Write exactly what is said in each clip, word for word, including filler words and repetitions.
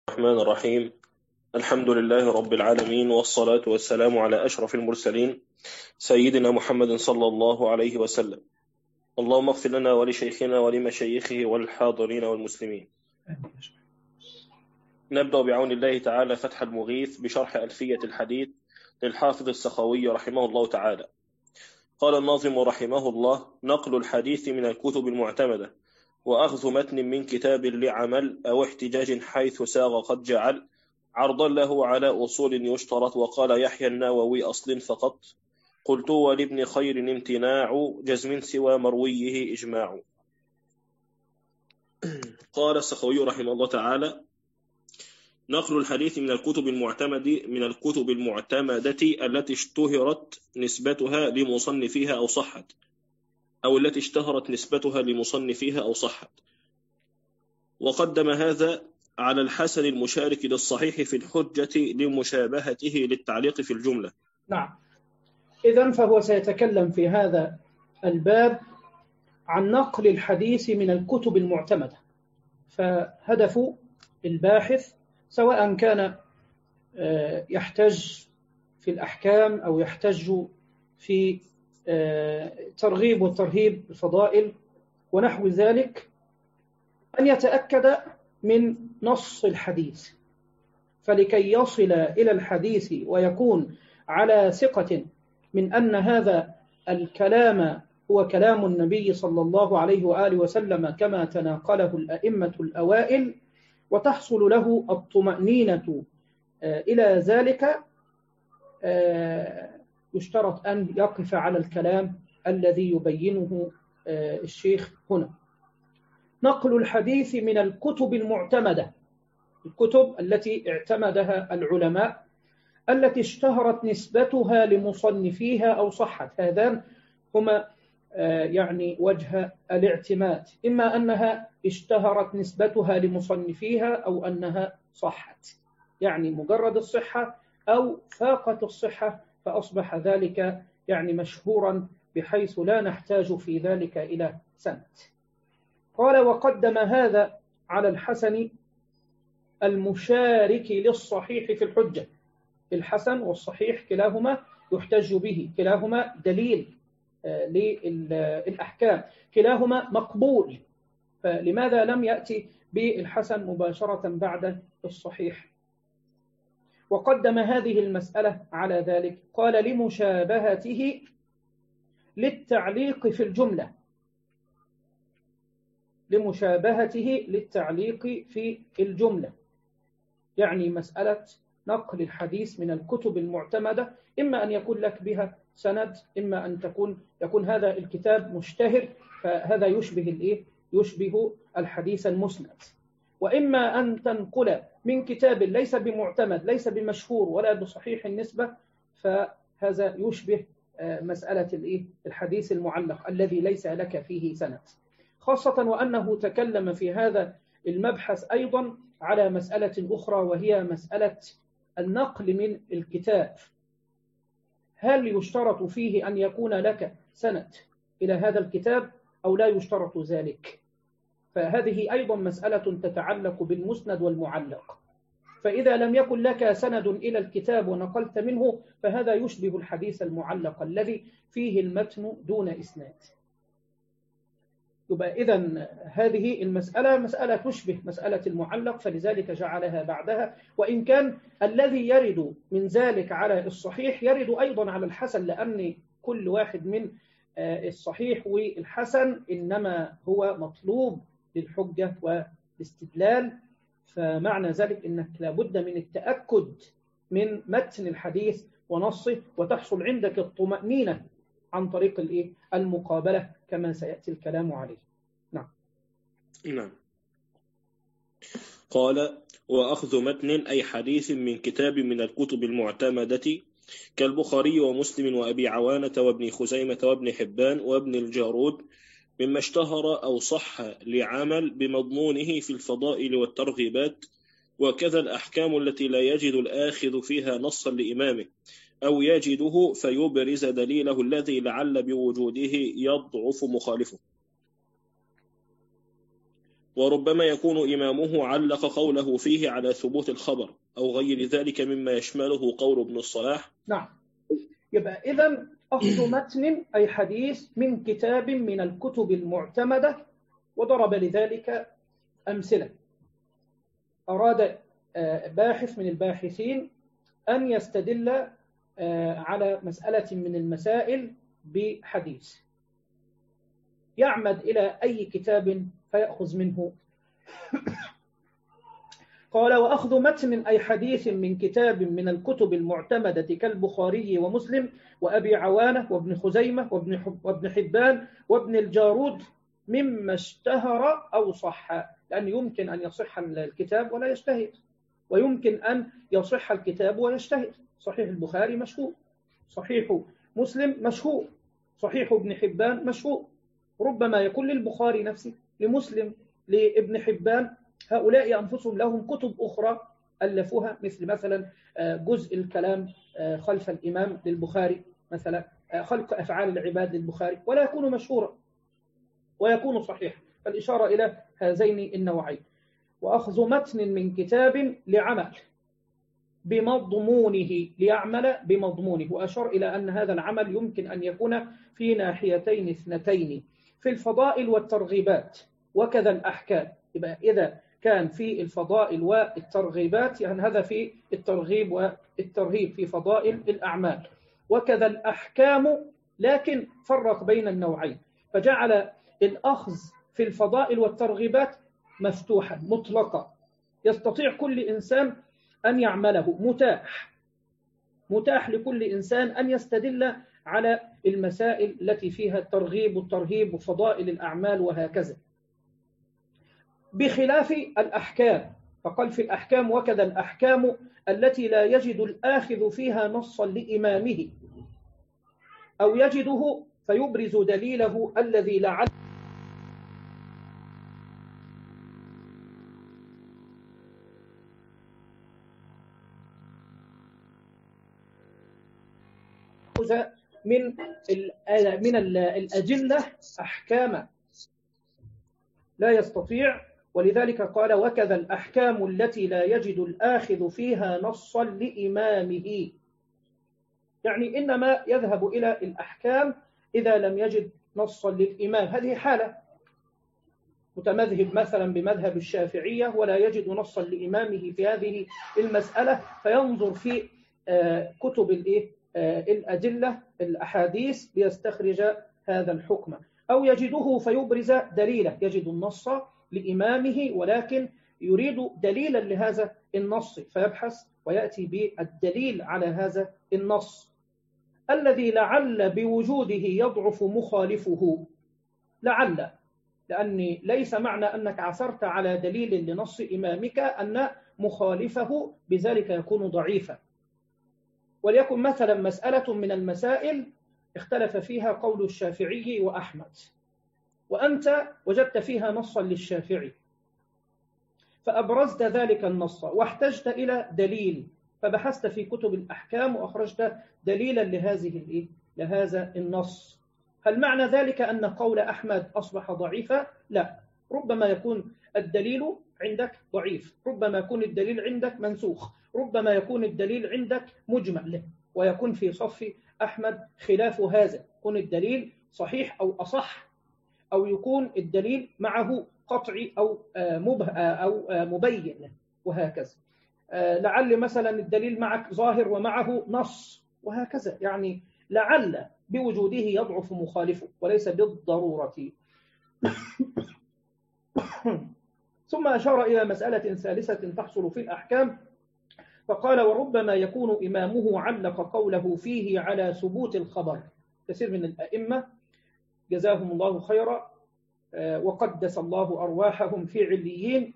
الرحمن الرحيم. الحمد لله رب العالمين، والصلاة والسلام على أشرف المرسلين سيدنا محمد صلى الله عليه وسلم. اللهم اغفر لنا ولشيخنا ولمشايخه والحاضرين والمسلمين. نبدأ بعون الله تعالى فتح المغيث بشرح ألفية الحديث للحافظ السخاوي رحمه الله تعالى. قال الناظم رحمه الله: نقل الحديث من الكتب المعتمدة، وأخذ متن من كتاب لعمل أو احتجاج حيث ساغ قد جعل عرضا له على أصول يشترط. وقال يحيى النووي: أصل فقط قلت ولابن خير امتناع جزم سوى مرويه إجماع. قال السخاوي رحمه الله تعالى: نقل الحديث من الكتب المعتمد من الكتب المعتمدة التي اشتهرت نسبتها لمصنفيها أو صحت أو التي اشتهرت نسبتها لمصنفيها أو صحت. وقدم هذا على الحسن المشارك للصحيح في الحجة لمشابهته للتعليق في الجملة. نعم، إذن فهو سيتكلم في هذا الباب عن نقل الحديث من الكتب المعتمدة. فهدف الباحث سواء كان يحتج في الأحكام أو يحتج في ترغيب والترهيب الفضائل ونحو ذلك أن يتأكد من نص الحديث، فلكي يصل إلى الحديث ويكون على ثقة من أن هذا الكلام هو كلام النبي صلى الله عليه وآله وسلم كما تناقله الأئمة الأوائل، وتحصل له الطمأنينة إلى ذلك، يشترط أن يقف على الكلام الذي يبينه الشيخ هنا. نقل الحديث من الكتب المعتمدة، الكتب التي اعتمدها العلماء التي اشتهرت نسبتها لمصنفيها أو صحت. هذان هما يعني وجه الاعتماد، إما أنها اشتهرت نسبتها لمصنفيها أو أنها صحت، يعني مجرد الصحة أو فاقت الصحة، فأصبح ذلك يعني مشهورا بحيث لا نحتاج في ذلك إلى سند. قال: وقدم هذا على الحسن المشارك للصحيح في الحجة. الحسن والصحيح كلاهما يحتج به، كلاهما دليل للأحكام، كلاهما مقبول، فلماذا لم يأتي بالحسن مباشرة بعد الصحيح؟ وقدم هذه المسألة على ذلك، قال: لمشابهته للتعليق في الجملة، لمشابهته للتعليق في الجملة، يعني مسألة نقل الحديث من الكتب المعتمدة، إما أن يكون لك بها سند، إما أن تكون يكون هذا الكتاب مشتهر، فهذا يشبه الإيه؟ يشبه الحديث المسند، وإما أن تنقل من كتاب ليس بمعتمد، ليس بمشهور ولا بصحيح النسبة، فهذا يشبه مسألة الإيه؟ الحديث المعلق الذي ليس لك فيه سند، خاصة وأنه تكلم في هذا المبحث أيضا على مسألة أخرى، وهي مسألة النقل من الكتاب. هل يشترط فيه أن يكون لك سند إلى هذا الكتاب أو لا يشترط ذلك؟ فهذه أيضا مسألة تتعلق بالمسند والمعلق. فإذا لم يكن لك سند إلى الكتاب ونقلت منه، فهذا يشبه الحديث المعلق الذي فيه المتن دون إسناد. يبقى إذن هذه المسألة مسألة تشبه مسألة المعلق، فلذلك جعلها بعدها، وإن كان الذي يرد من ذلك على الصحيح يرد أيضا على الحسن، لأن كل واحد من الصحيح والحسن إنما هو مطلوب للحجة والاستدلال، فمعنى ذلك أنك لابد من التأكد من متن الحديث ونصه، وتحصل عندك الطمأنينة عن طريق الإيه؟ المقابلة، كما سيأتي الكلام عليه. نعم. نعم. قال: وأخذ متن أي حديث من كتاب من الكتب المعتمدة كالبخاري ومسلم وأبي عوانة وابن خزيمة وابن حبان وابن الجارود، مما اشتهر أو صح لعمل بمضمونه في الفضائل والترغيبات، وكذا الأحكام التي لا يجد الآخذ فيها نصا لإمامه، أو يجده فيبرز دليله الذي لعل بوجوده يضعف مخالفه. وربما يكون إمامه علق قوله فيه على ثبوت الخبر أو غير ذلك مما يشمله قول ابن الصلاح. نعم. يبقى إذن أخذ متن أي حديث من كتاب من الكتب المعتمدة، وضرب لذلك أمثلة. أراد باحث من الباحثين أن يستدل على مسألة من المسائل بحديث، يعمد إلى أي كتاب فيأخذ منه. قال: وأخذ متن أي حديث من كتاب من الكتب المعتمدة كالبخاري ومسلم وأبي عوانة وابن خزيمة وابن حبان وابن الجارود مما اشتهر أو صح، لأن يمكن أن يصح الكتاب ولا يشتهر، ويمكن أن يصح الكتاب ويشتهر. صحيح البخاري مشهور، صحيح مسلم مشهور، صحيح ابن حبان مشهور، ربما يكون للبخاري نفسه، لمسلم، لابن حبان، هؤلاء أنفسهم لهم كتب أخرى ألفوها، مثل مثلا جزء الكلام خلف الإمام للبخاري، مثلا خلق أفعال العباد للبخاري، ولا يكون مشهورا ويكون صحيح. فالإشارة إلى هذين النوعين. وأخذ متن من كتاب لعمل بمضمونه، ليعمل بمضمونه، وأشار إلى أن هذا العمل يمكن أن يكون في ناحيتين اثنتين، في الفضائل والترغيبات وكذا الأحكام. يبقى إذا كان في الفضائل والترغيبات، يعني هذا في الترغيب والترهيب في فضائل الأعمال، وكذا الأحكام، لكن فرق بين النوعين، فجعل الأخذ في الفضائل والترغيبات مفتوحا مطلقا، يستطيع كل إنسان أن يعمله، متاح متاح لكل إنسان أن يستدل على المسائل التي فيها الترغيب والترهيب وفضائل الأعمال وهكذا، بخلاف الأحكام. فقال في الأحكام: وكذا الأحكام التي لا يجد الآخذ فيها نصا لإمامه أو يجده فيبرز دليله الذي لعل من من الأجلة أحكاما لا يستطيع. ولذلك قال: وكذا الأحكام التي لا يجد الآخذ فيها نصا لإمامه، يعني إنما يذهب إلى الأحكام إذا لم يجد نصا للإمام. هذه حالة متمذهب مثلا بمذهب الشافعية ولا يجد نصا لإمامه في هذه المسألة، فينظر في كتب الأدلة الأحاديث ليستخرج هذا الحكم، أو يجده فيبرز دليله، يجد النص لإمامه ولكن يريد دليلا لهذا النص، فيبحث ويأتي بالدليل على هذا النص الذي لعل بوجوده يضعف مخالفه. لعل، لأن ليس معنى أنك عثرت على دليل لنص إمامك أن مخالفه بذلك يكون ضعيفا. وليكن مثلا مسألة من المسائل اختلف فيها قول الشافعي وأحمد، وأنت وجدت فيها نصا للشافعي، فأبرزت ذلك النص واحتجت إلى دليل، فبحثت في كتب الأحكام وأخرجت دليلا لهذه لهذا النص. هل معنى ذلك أن قول أحمد أصبح ضعيفا؟ لا، ربما يكون الدليل عندك ضعيف، ربما يكون الدليل عندك منسوخ، ربما يكون الدليل عندك مجمل، ويكون في صف أحمد خلاف هذا، يكون الدليل صحيح أو أصح، أو يكون الدليل معه قطعي أو مبه أو مبين، وهكذا. لعل مثلا الدليل معك ظاهر ومعه نص، وهكذا. يعني لعل بوجوده يضعف مخالفه وليس بالضرورة. ثم أشار إلى مسألة ثالثة تحصل في الأحكام، فقال: وربما يكون إمامه علق قوله فيه على ثبوت الخبر. كثير من الأئمة جزاهم الله خيرا وقدس الله أرواحهم في عليين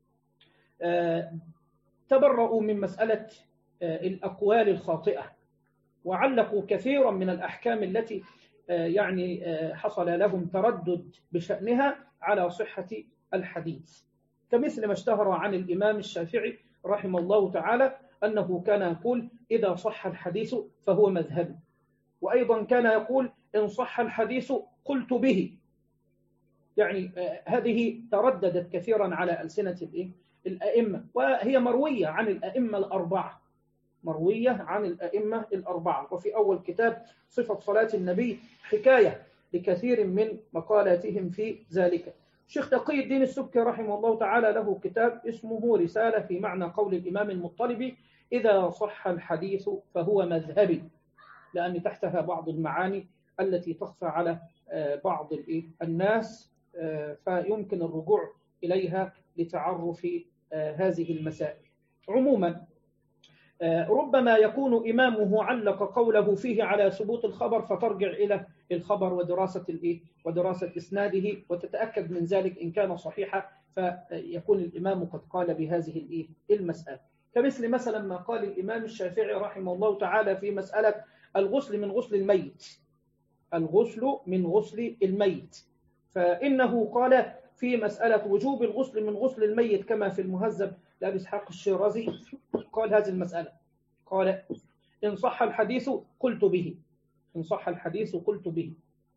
تبرؤوا من مسألة الأقوال الخاطئة، وعلقوا كثيرا من الأحكام التي يعني حصل لهم تردد بشأنها على صحة الحديث، كمثل ما اشتهر عن الإمام الشافعي رحمه الله تعالى أنه كان يقول: إذا صح الحديث فهو مذهبي، وأيضا كان يقول: إن صح الحديث قلت به. يعني هذه ترددت كثيرا على ألسنة الأئمة، وهي مروية عن الأئمة الأربعة، مروية عن الأئمة الأربعة. وفي أول كتاب صفة صلاة النبي حكاية لكثير من مقالاتهم في ذلك. الشيخ تقي الدين السبكي رحمه الله تعالى له كتاب اسمه رسالة في معنى قول الإمام المطلبي: إذا صح الحديث فهو مذهبي، لأن تحتها بعض المعاني التي تخفى على بعض الناس، فيمكن الرجوع إليها لتعرف هذه المسائل. عموما ربما يكون إمامه علق قوله فيه على ثبوت الخبر، فترجع إلى الخبر ودراسة الإيه ودراسة إسناده وتتأكد من ذلك. إن كان صحيحا فيكون الإمام قد قال بهذه الإيه المسألة، كمثل مثلا ما قال الإمام الشافعي رحمه الله تعالى في مسألة الغسل من غسل الميت، الغسل من غسل الميت، فإنه قال في مسألة وجوب الغسل من غسل الميت كما في المهذب لأبي إسحاق الشيرازي، قال هذه المسألة، قال: إن صح الحديث قلت به، إن صح الحديث قلت به.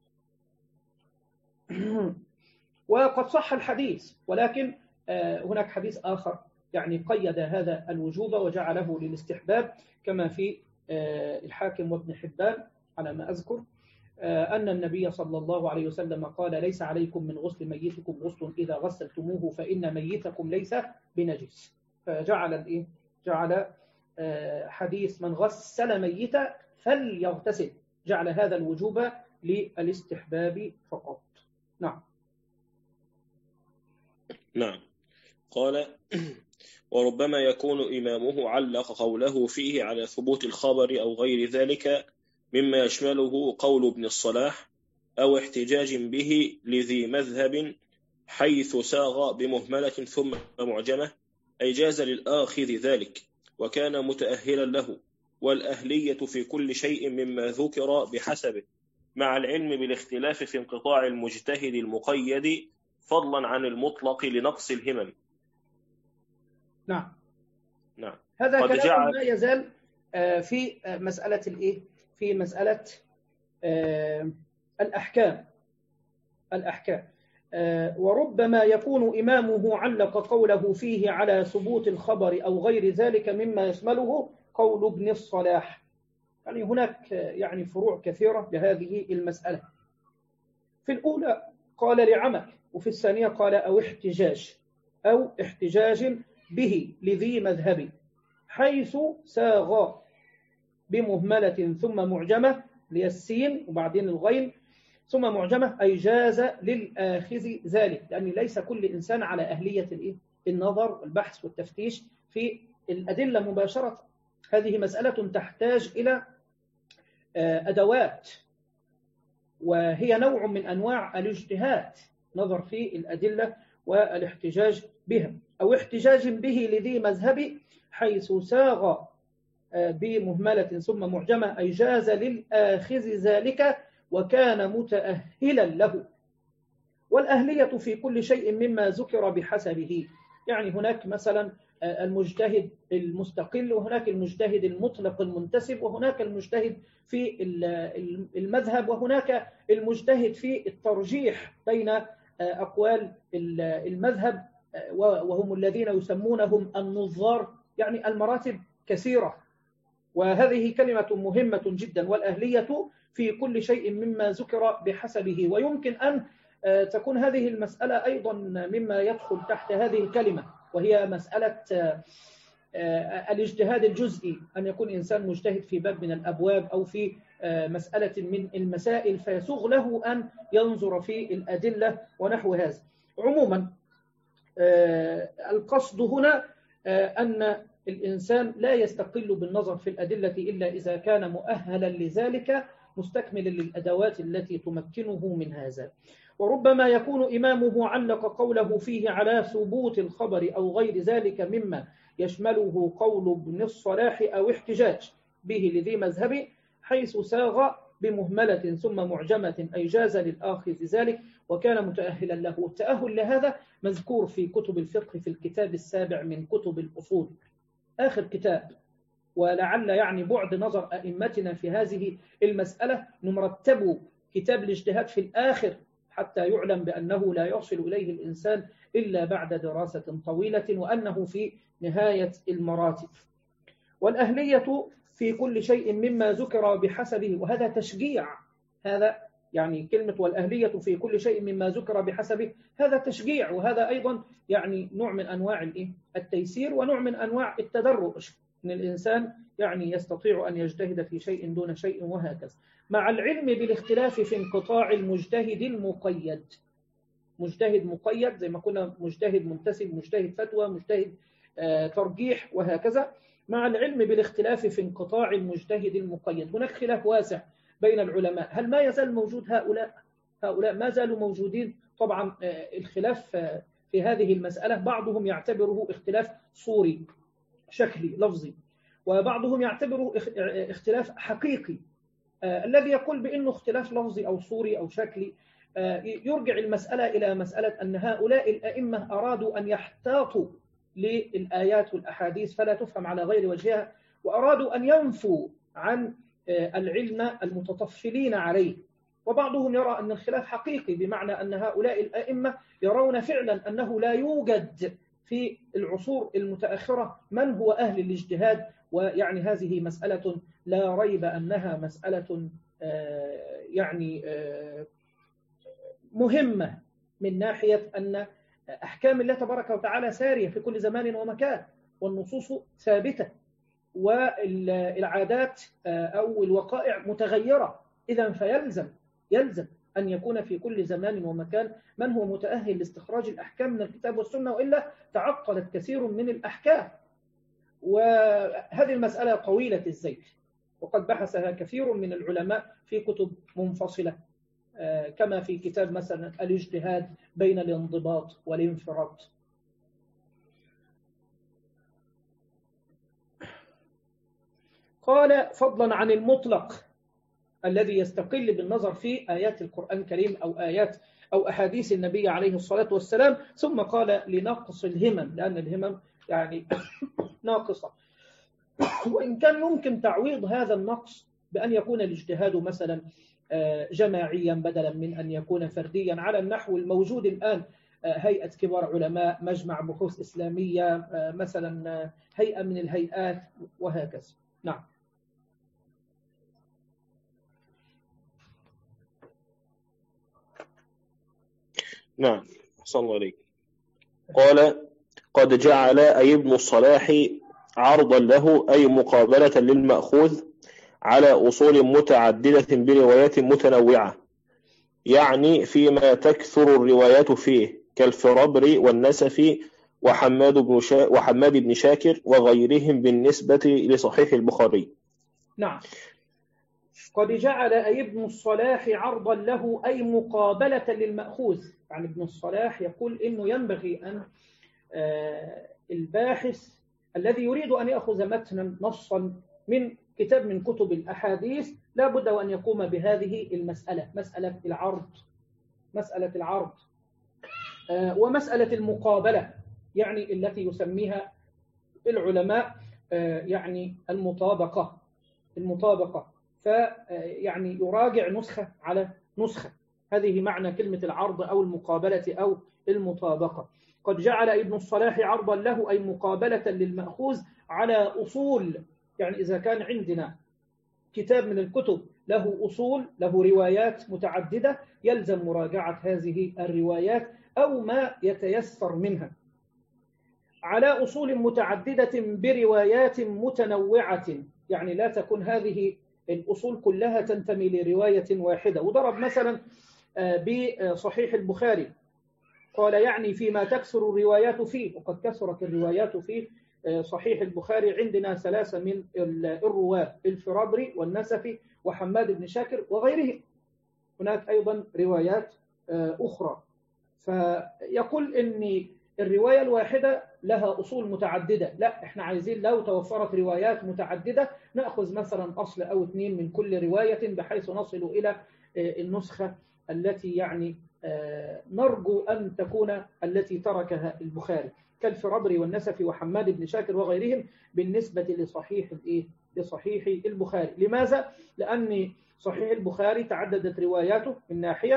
وقد صح الحديث، ولكن هناك حديث آخر يعني قيد هذا الوجوب وجعله للاستحباب، كما في الحاكم وابن حبان على ما أذكر، أن النبي صلى الله عليه وسلم قال: ليس عليكم من غسل ميتكم غسل إذا غسلتموه فإن ميتكم ليس بنجس. فجعل الإيه؟ جعل حديث من غسل ميتا فليغتسل، جعل هذا الوجوب للاستحباب فقط. نعم. نعم. قال: وربما يكون إمامه علق قوله فيه على ثبوت الخبر أو غير ذلك مما يشمله قول ابن الصلاح أو احتجاج به لذي مذهب، حيث ساغ بمهملة ثم معجمة، أي جاز للآخذ ذلك وكان متأهلا له، والأهلية في كل شيء مما ذكر بحسبه، مع العلم بالاختلاف في انقطاع المجتهد المقيد فضلا عن المطلق لنقص الهمم. نعم. نعم. هذا كلام جعل... ما يزال في مسألة الإيه؟ في مسألة الأحكام الأحكام وربما يكون إمامه علق قوله فيه على ثبوت الخبر أو غير ذلك مما يشمله قول ابن الصلاح. يعني هناك يعني فروع كثيرة لهذه المسألة. في الأولى قال لعمل، وفي الثانية قال أو احتجاج أو احتجاج به لذي مذهب، حيث ساغ بمهملة ثم معجمة للسين وبعدين الغين ثم معجمة، أي جاز للآخذ ذلك، لأن ليس كل إنسان على أهلية النظر والبحث والتفتيش في الأدلة مباشرة. هذه مسألة تحتاج إلى أدوات، وهي نوع من أنواع الاجتهاد، نظر في الأدلة والاحتجاج بها. أو احتجاج به لذي مذهب، حيث ساغ بمهملة ثم معجمة، أي جاز للآخذ ذلك وكان متأهلا له، والأهلية في كل شيء مما ذكر بحسبه. يعني هناك مثلا المجتهد المستقل، وهناك المجتهد المطلق المنتسب، وهناك المجتهد في المذهب، وهناك المجتهد في الترجيح بين أقوال المذهب، وهم الذين يسمونهم النظار. يعني المراتب كثيرة، وهذه كلمة مهمة جدا. والأهلية في كل شيء مما ذكر بحسبه. ويمكن أن تكون هذه المسألة أيضا مما يدخل تحت هذه الكلمة، وهي مسألة الاجتهاد الجزئي، أن يكون إنسان مجتهد في باب من الأبواب أو في مسألة من المسائل فيسوغ له أن ينظر في الأدلة ونحو هذا. عموما القصد هنا أن الإنسان لا يستقل بالنظر في الأدلة إلا إذا كان مؤهلا لذلك، مستكملا للأدوات التي تمكنه من هذا. وربما يكون إمامه علق قوله فيه على ثبوت الخبر أو غير ذلك مما يشمله قول ابن الصلاح أو احتجاج به لذي مذهب، حيث ساغ بمهملة ثم معجمة، أي جاز للآخذ ذلك وكان متأهلا له. التأهل لهذا مذكور في كتب الفقه في الكتاب السابع من كتب الأصول، آخر كتاب. ولعل يعني بعد نظر أئمتنا في هذه المسألة نمرتب كتاب الاجتهاد في الآخر، حتى يعلم بأنه لا يصل إليه الإنسان إلا بعد دراسة طويلة، وأنه في نهاية المراتب. والأهلية في كل شيء مما ذكر بحسبه، وهذا تشجيع. هذا يعني كلمة والأهلية في كل شيء مما ذكر بحسبه، هذا تشجيع، وهذا أيضا يعني نوع من أنواع التيسير ونوع من أنواع التدرج، أن الإنسان يعني يستطيع أن يجتهد في شيء دون شيء وهكذا، مع العلم بالاختلاف في انقطاع المجتهد المقيد. مجتهد مقيد زي ما كنا مجتهد منتسب، مجتهد فتوى، مجتهد آه ترجيح وهكذا، مع العلم بالاختلاف في انقطاع المجتهد المقيد. هناك خلاف واسع بين العلماء، هل ما يزال موجود هؤلاء؟ هؤلاء ما زالوا موجودين. طبعا آه الخلاف آه في هذه المسألة بعضهم يعتبره اختلاف صوري شكلي لفظي، وبعضهم يعتبره اختلاف حقيقي. آه الذي يقول بأنه اختلاف لفظي أو صوري أو شكلي آه يرجع المسألة إلى مسألة أن هؤلاء الأئمة أرادوا أن يحتاطوا للآيات والأحاديث فلا تفهم على غير وجهها، وأرادوا أن ينفوا عن آه العلم المتطفلين عليه. وبعضهم يرى أن الخلاف حقيقي، بمعنى أن هؤلاء الأئمة يرون فعلا أنه لا يوجد في العصور المتأخرة من هو أهل الاجتهاد، ويعني هذه مسألة لا ريب أنها مسألة يعني مهمة من ناحية أن أحكام الله تبارك وتعالى سارية في كل زمان ومكان، والنصوص ثابتة، والعادات أو الوقائع متغيرة. إذن فيلزم يلزم أن يكون في كل زمان ومكان من هو متأهل لاستخراج الأحكام من الكتاب والسنة، وإلا تعطلت كثير من الأحكام. وهذه المسألة طويلة الزيت، وقد بحثها كثير من العلماء في كتب منفصلة، كما في كتاب مثلا الاجتهاد بين الانضباط والانفراد. قال فضلا عن المطلق الذي يستقل بالنظر في آيات القرآن الكريم أو آيات أو أحاديث النبي عليه الصلاة والسلام، ثم قال لنقص الهمم، لأن الهمم يعني ناقصة، وإن كان ممكن تعويض هذا النقص بأن يكون الاجتهاد مثلا جماعيا بدلا من أن يكون فرديا، على النحو الموجود الآن، هيئة كبار علماء، مجمع بحوث إسلامية مثلا، هيئة من الهيئات وهكذا. نعم. نعم، صلى الله عليك. قال قد جعل أي ابن الصلاح عرضا له أي مقابلة للمأخوذ على أصول متعددة بروايات متنوعة، يعني فيما تكثر الروايات فيه كالفرابري والنسفي وحماد بن شا... وحماد بن شاكر وغيرهم بالنسبة لصحيح البخاري. نعم. قد جعل أي ابن الصلاح عرضا له أي مقابلة للمأخوذ. يعني ابن الصلاح يقول إنه ينبغي أن الباحث الذي يريد أن يأخذ متنا نصا من كتاب من كتب الأحاديث لا بد وأن يقوم بهذه المسألة، مسألة العرض، مسألة العرض ومسألة المقابلة، يعني التي يسميها العلماء يعني المطابقة المطابقة فيعني يراجع نسخة على نسخة. هذه معنى كلمة العرض أو المقابلة أو المطابقة. قد جعل ابن الصلاح عرضا له أي مقابلة للمأخوذ على أصول، يعني إذا كان عندنا كتاب من الكتب له أصول، له روايات متعددة، يلزم مراجعة هذه الروايات أو ما يتيسر منها على أصول متعددة بروايات متنوعة، يعني لا تكون هذه الأصول كلها تنتمي لرواية واحدة. وضرب مثلا بصحيح البخاري، قال يعني فيما تكثر الروايات فيه، وقد كثرت الروايات في صحيح البخاري عندنا ثلاثة من الرواة، الفرابري والنسفي وحماد بن شاكر وغيرهم. هناك أيضا روايات أخرى. فيقول إن الرواية الواحدة لها أصول متعددة، لا إحنا عايزين لو توفرت روايات متعددة نأخذ مثلا أصل أو اثنين من كل رواية بحيث نصل إلى النسخة التي يعني نرجو أن تكون التي تركها البخاري، كالفرابري والنسفي وحماد بن شاكر وغيرهم بالنسبة لصحيح الإيه؟ لصحيح البخاري. لماذا؟ لأن صحيح البخاري تعددت رواياته من ناحية،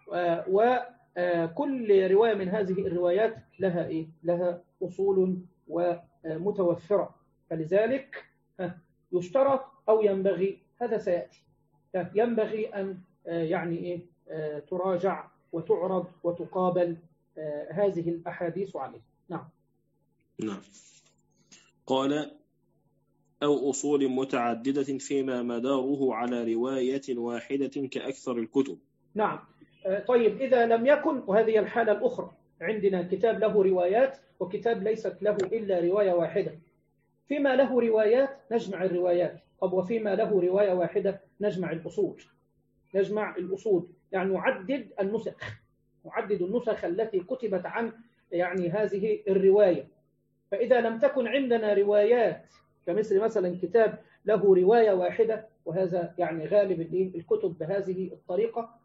وكل رواية من هذه الروايات لها إيه؟ لها أصول ومتوفرة، فلذلك يشترط أو ينبغي، هذا سيأتي، ينبغي أن يعني إيه تراجع وتعرض وتقابل هذه الأحاديث عليه. نعم. نعم. قال: أو أصول متعددة فيما مداره على رواية واحدة كأكثر الكتب. نعم. طيب إذا لم يكن، وهذه الحالة الأخرى، عندنا كتاب له روايات وكتاب ليست له إلا رواية واحدة. فيما له روايات نجمع الروايات، طب وفيما له رواية واحدة نجمع الأصول. نجمع الأصول يعني نعدد النسخ، نعدد النسخ التي كتبت عن يعني هذه الرواية. فإذا لم تكن عندنا روايات كمثل مثلا كتاب له رواية واحدة، وهذا يعني غالب الكتب بهذه الطريقة،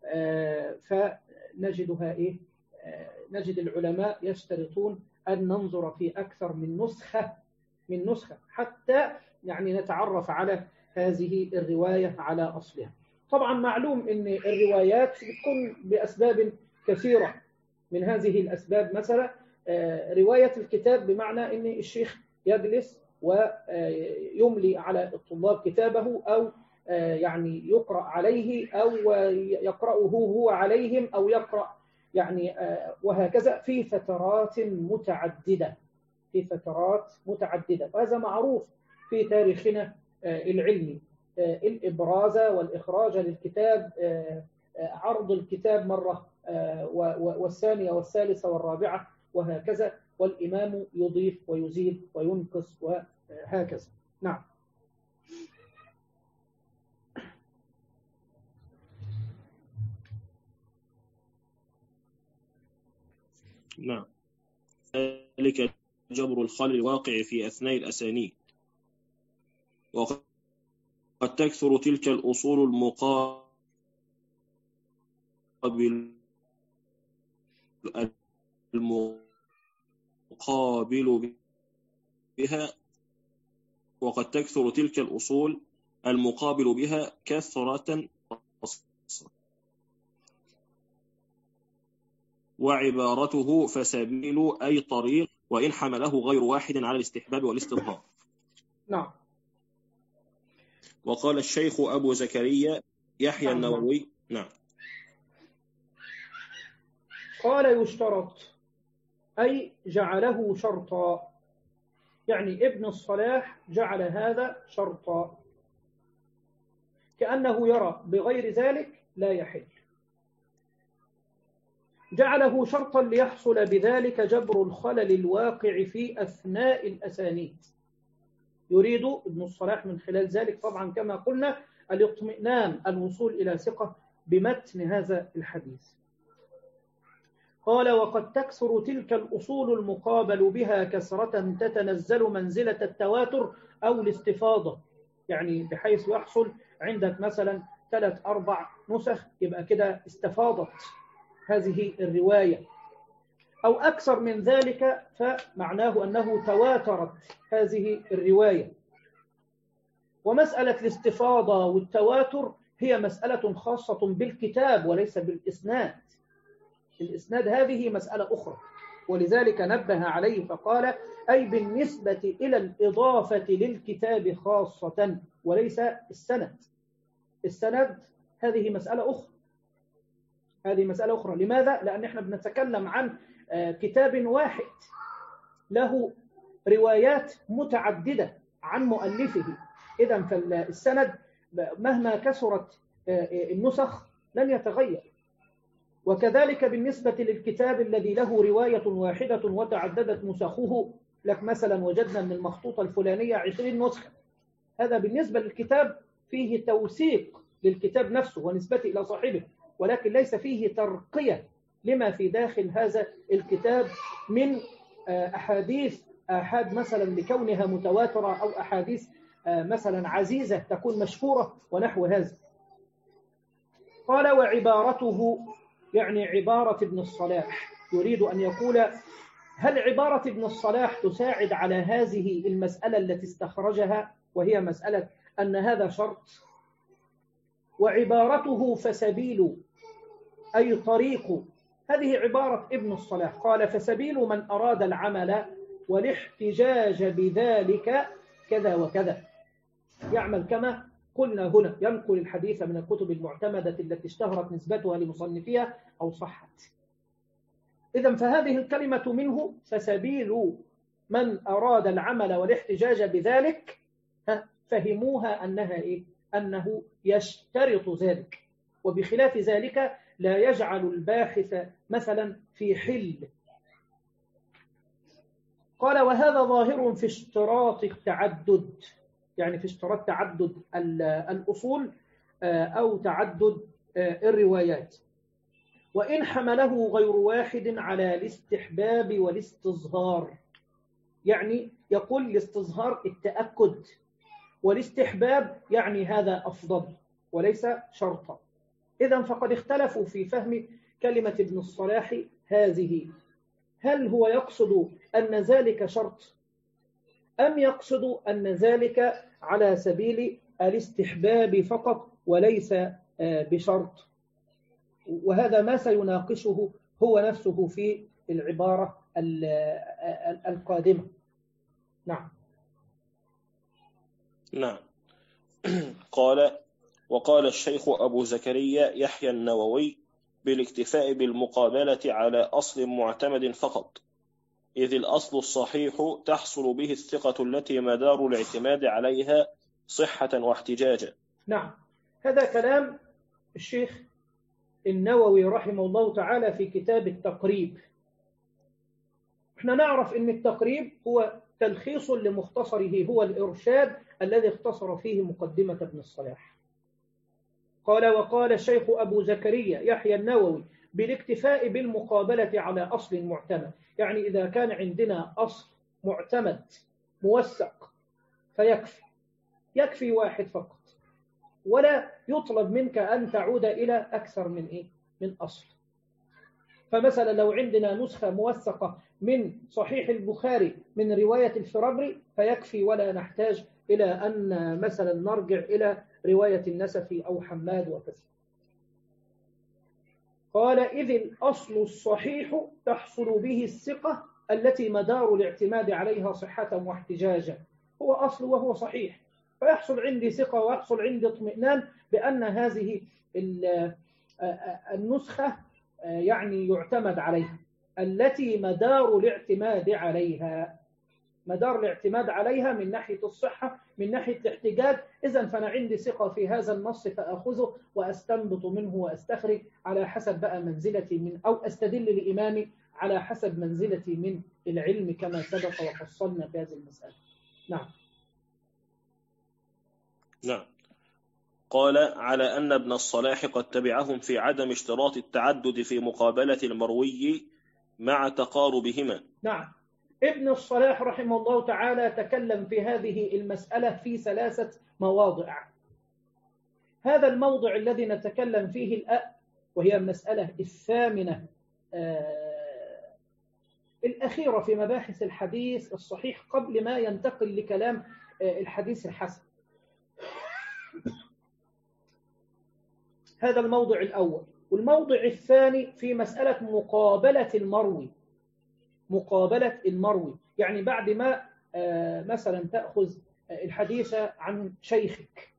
فنجدها إيه؟ نجد العلماء يشترطون أن ننظر في أكثر من نسخة من نسخة حتى يعني نتعرف على هذه الرواية على أصلها. طبعا معلوم أن الروايات بتكون بأسباب كثيرة. من هذه الأسباب مثلا رواية الكتاب بمعنى أن الشيخ يجلس ويملي على الطلاب كتابه، أو يعني يقرأ عليه، أو يقرأه هو عليهم، أو يقرأ يعني وهكذا في فترات متعددة في فترات متعددة وهذا معروف في تاريخنا العلمي. الإبراز والإخراج للكتاب، عرض الكتاب مرة والثانية والثالثة والرابعة وهكذا، والإمام يضيف ويزيد وينقص وهكذا. نعم. نعم. ذلك جبر الخلل الواقع في أثناء الأسانيد، وقد تكثر تلك الأصول المقابل المقابل بها وقد تكثر تلك الأصول المقابل بها كثرة وعبارته فسبيل أي طريق، وإن حمله غير واحد على الاستحباب والاستظهار. نعم. وقال الشيخ أبو زكريا يحيى نعم. النووي. نعم. قال يشترط أي جعله شرطا، يعني ابن الصلاح جعل هذا شرطا، كأنه يرى بغير ذلك لا يحل. جعله شرطا ليحصل بذلك جبر الخلل الواقع في أثناء الأسانيد. يريد ابن الصلاح من خلال ذلك طبعا كما قلنا الاطمئنان، الوصول إلى ثقة بمتن هذا الحديث. قال: وقد تكثر تلك الأصول المقابل بها كثرة تتنزل منزلة التواتر أو الاستفاضة، يعني بحيث يحصل عندك مثلا ثلاث أربع نسخ يبقى كده استفاضت هذه الرواية، أو أكثر من ذلك فمعناه أنه تواترت هذه الرواية. ومسألة الاستفاضة والتواتر هي مسألة خاصة بالكتاب وليس بالإسناد. الإسناد هذه مسألة أخرى، ولذلك نبه عليه فقال: أي بالنسبة إلى الإضافة للكتاب خاصة وليس السند. السند هذه مسألة أخرى هذه مسألة أخرى لماذا؟ لأن احنا بنتكلم عن كتاب واحد له روايات متعددة عن مؤلفه. إذن فالسند مهما كثرت النسخ لن يتغير. وكذلك بالنسبة للكتاب الذي له رواية واحدة وتعددت نسخه، لك مثلا وجدنا من المخطوطة الفلانية عشرين نسخة، هذا بالنسبة للكتاب فيه توثيق للكتاب نفسه ونسبته إلى صاحبه، ولكن ليس فيه ترقية لما في داخل هذا الكتاب من أحاديث آحاد مثلا لكونها متواترة، أو أحاديث مثلا عزيزة تكون مشهورة ونحو هذا. قال: وعبارته يعني عبارة ابن الصلاح، يريد أن يقول هل عبارة ابن الصلاح تساعد على هذه المسألة التي استخرجها، وهي مسألة أن هذا شرط. وعبارته فسبيل أي طريق. هذه عبارة ابن الصلاح، قال فسبيل من أراد العمل والاحتجاج بذلك كذا وكذا، يعمل كما قلنا هنا، ينقل الحديث من الكتب المعتمدة التي اشتهرت نسبتها لمصنفيها أو صحت. إذن فهذه الكلمة منه فسبيل من أراد العمل والاحتجاج بذلك فهموها أنها إيه؟ أنه يشترط ذلك، وبخلاف ذلك لا يجعل الباحث مثلا في حل. قال وهذا ظاهر في اشتراط التعدد، يعني في اشتراط تعدد الأصول أو تعدد الروايات، وإن حمله غير واحد على الاستحباب والاستصغار. يعني يقول الاستصغار التأكد، والاستحباب يعني هذا أفضل وليس شرطا. إذن فقد اختلفوا في فهم كلمة ابن الصلاح هذه، هل هو يقصد أن ذلك شرط أم يقصد أن ذلك على سبيل الاستحباب فقط وليس بشرط؟ وهذا ما سيناقشه هو نفسه في العبارة القادمة. نعم. نعم. قال وقال الشيخ أبو زكريا يحيى النووي بالاكتفاء بالمقابلة على أصل معتمد فقط، إذ الأصل الصحيح تحصل به الثقة التي مدار الاعتماد عليها صحة واحتجاجا. نعم، هذا كلام الشيخ النووي رحمه الله تعالى في كتاب التقريب. احنا نعرف ان التقريب هو تلخيص لمختصره، هو الإرشاد الذي اختصر فيه مقدمة ابن الصلاح. قال وقال الشيخ أبو زكريا يحيى النووي بالاكتفاء بالمقابلة على أصل معتمد، يعني إذا كان عندنا أصل معتمد موثق فيكفي، يكفي واحد فقط، ولا يطلب منك أن تعود إلى أكثر من إيه؟ من أصل. فمثلا لو عندنا نسخة موثقة من صحيح البخاري من رواية الفرابري فيكفي، ولا نحتاج إلى أن مثلا نرجع إلى رواية النسفي أو حماد وكذا. قال إذ الأصل الصحيح تحصل به الثقة التي مدار الاعتماد عليها صحة واحتجاجا. هو أصل وهو صحيح، فيحصل عندي ثقة ويحصل عندي اطمئنان بأن هذه النسخة يعني يعتمد عليها، التي مدار الاعتماد عليها مدار الاعتماد عليها من ناحية الصحة، من ناحية الاحتجاج. إذن فأنا عندي ثقة في هذا النص فأخذه وأستنبط منه وأستخرج على حسب بقى منزلتي من، أو أستدل لإمامي على حسب منزلتي من العلم كما سبق وفصلنا في هذه المسألة. نعم. نعم. قال على أن ابن الصلاح قد تبعهم في عدم اشتراط التعدد في مقابلة المروي مع تقاربهما. نعم. ابن الصلاح رحمه الله تعالى تكلم في هذه المسألة في ثلاثة مواضع. هذا الموضع الذي نتكلم فيه الآن وهي المسألة الثامنة آه الأخيرة في مباحث الحديث الصحيح قبل ما ينتقل لكلام آه الحديث الحسن. هذا الموضع الأول. والموضع الثاني في مسألة مقابلة المروي. مقابلة المروي يعني بعد ما آه مثلا تأخذ الحديث عن شيخك،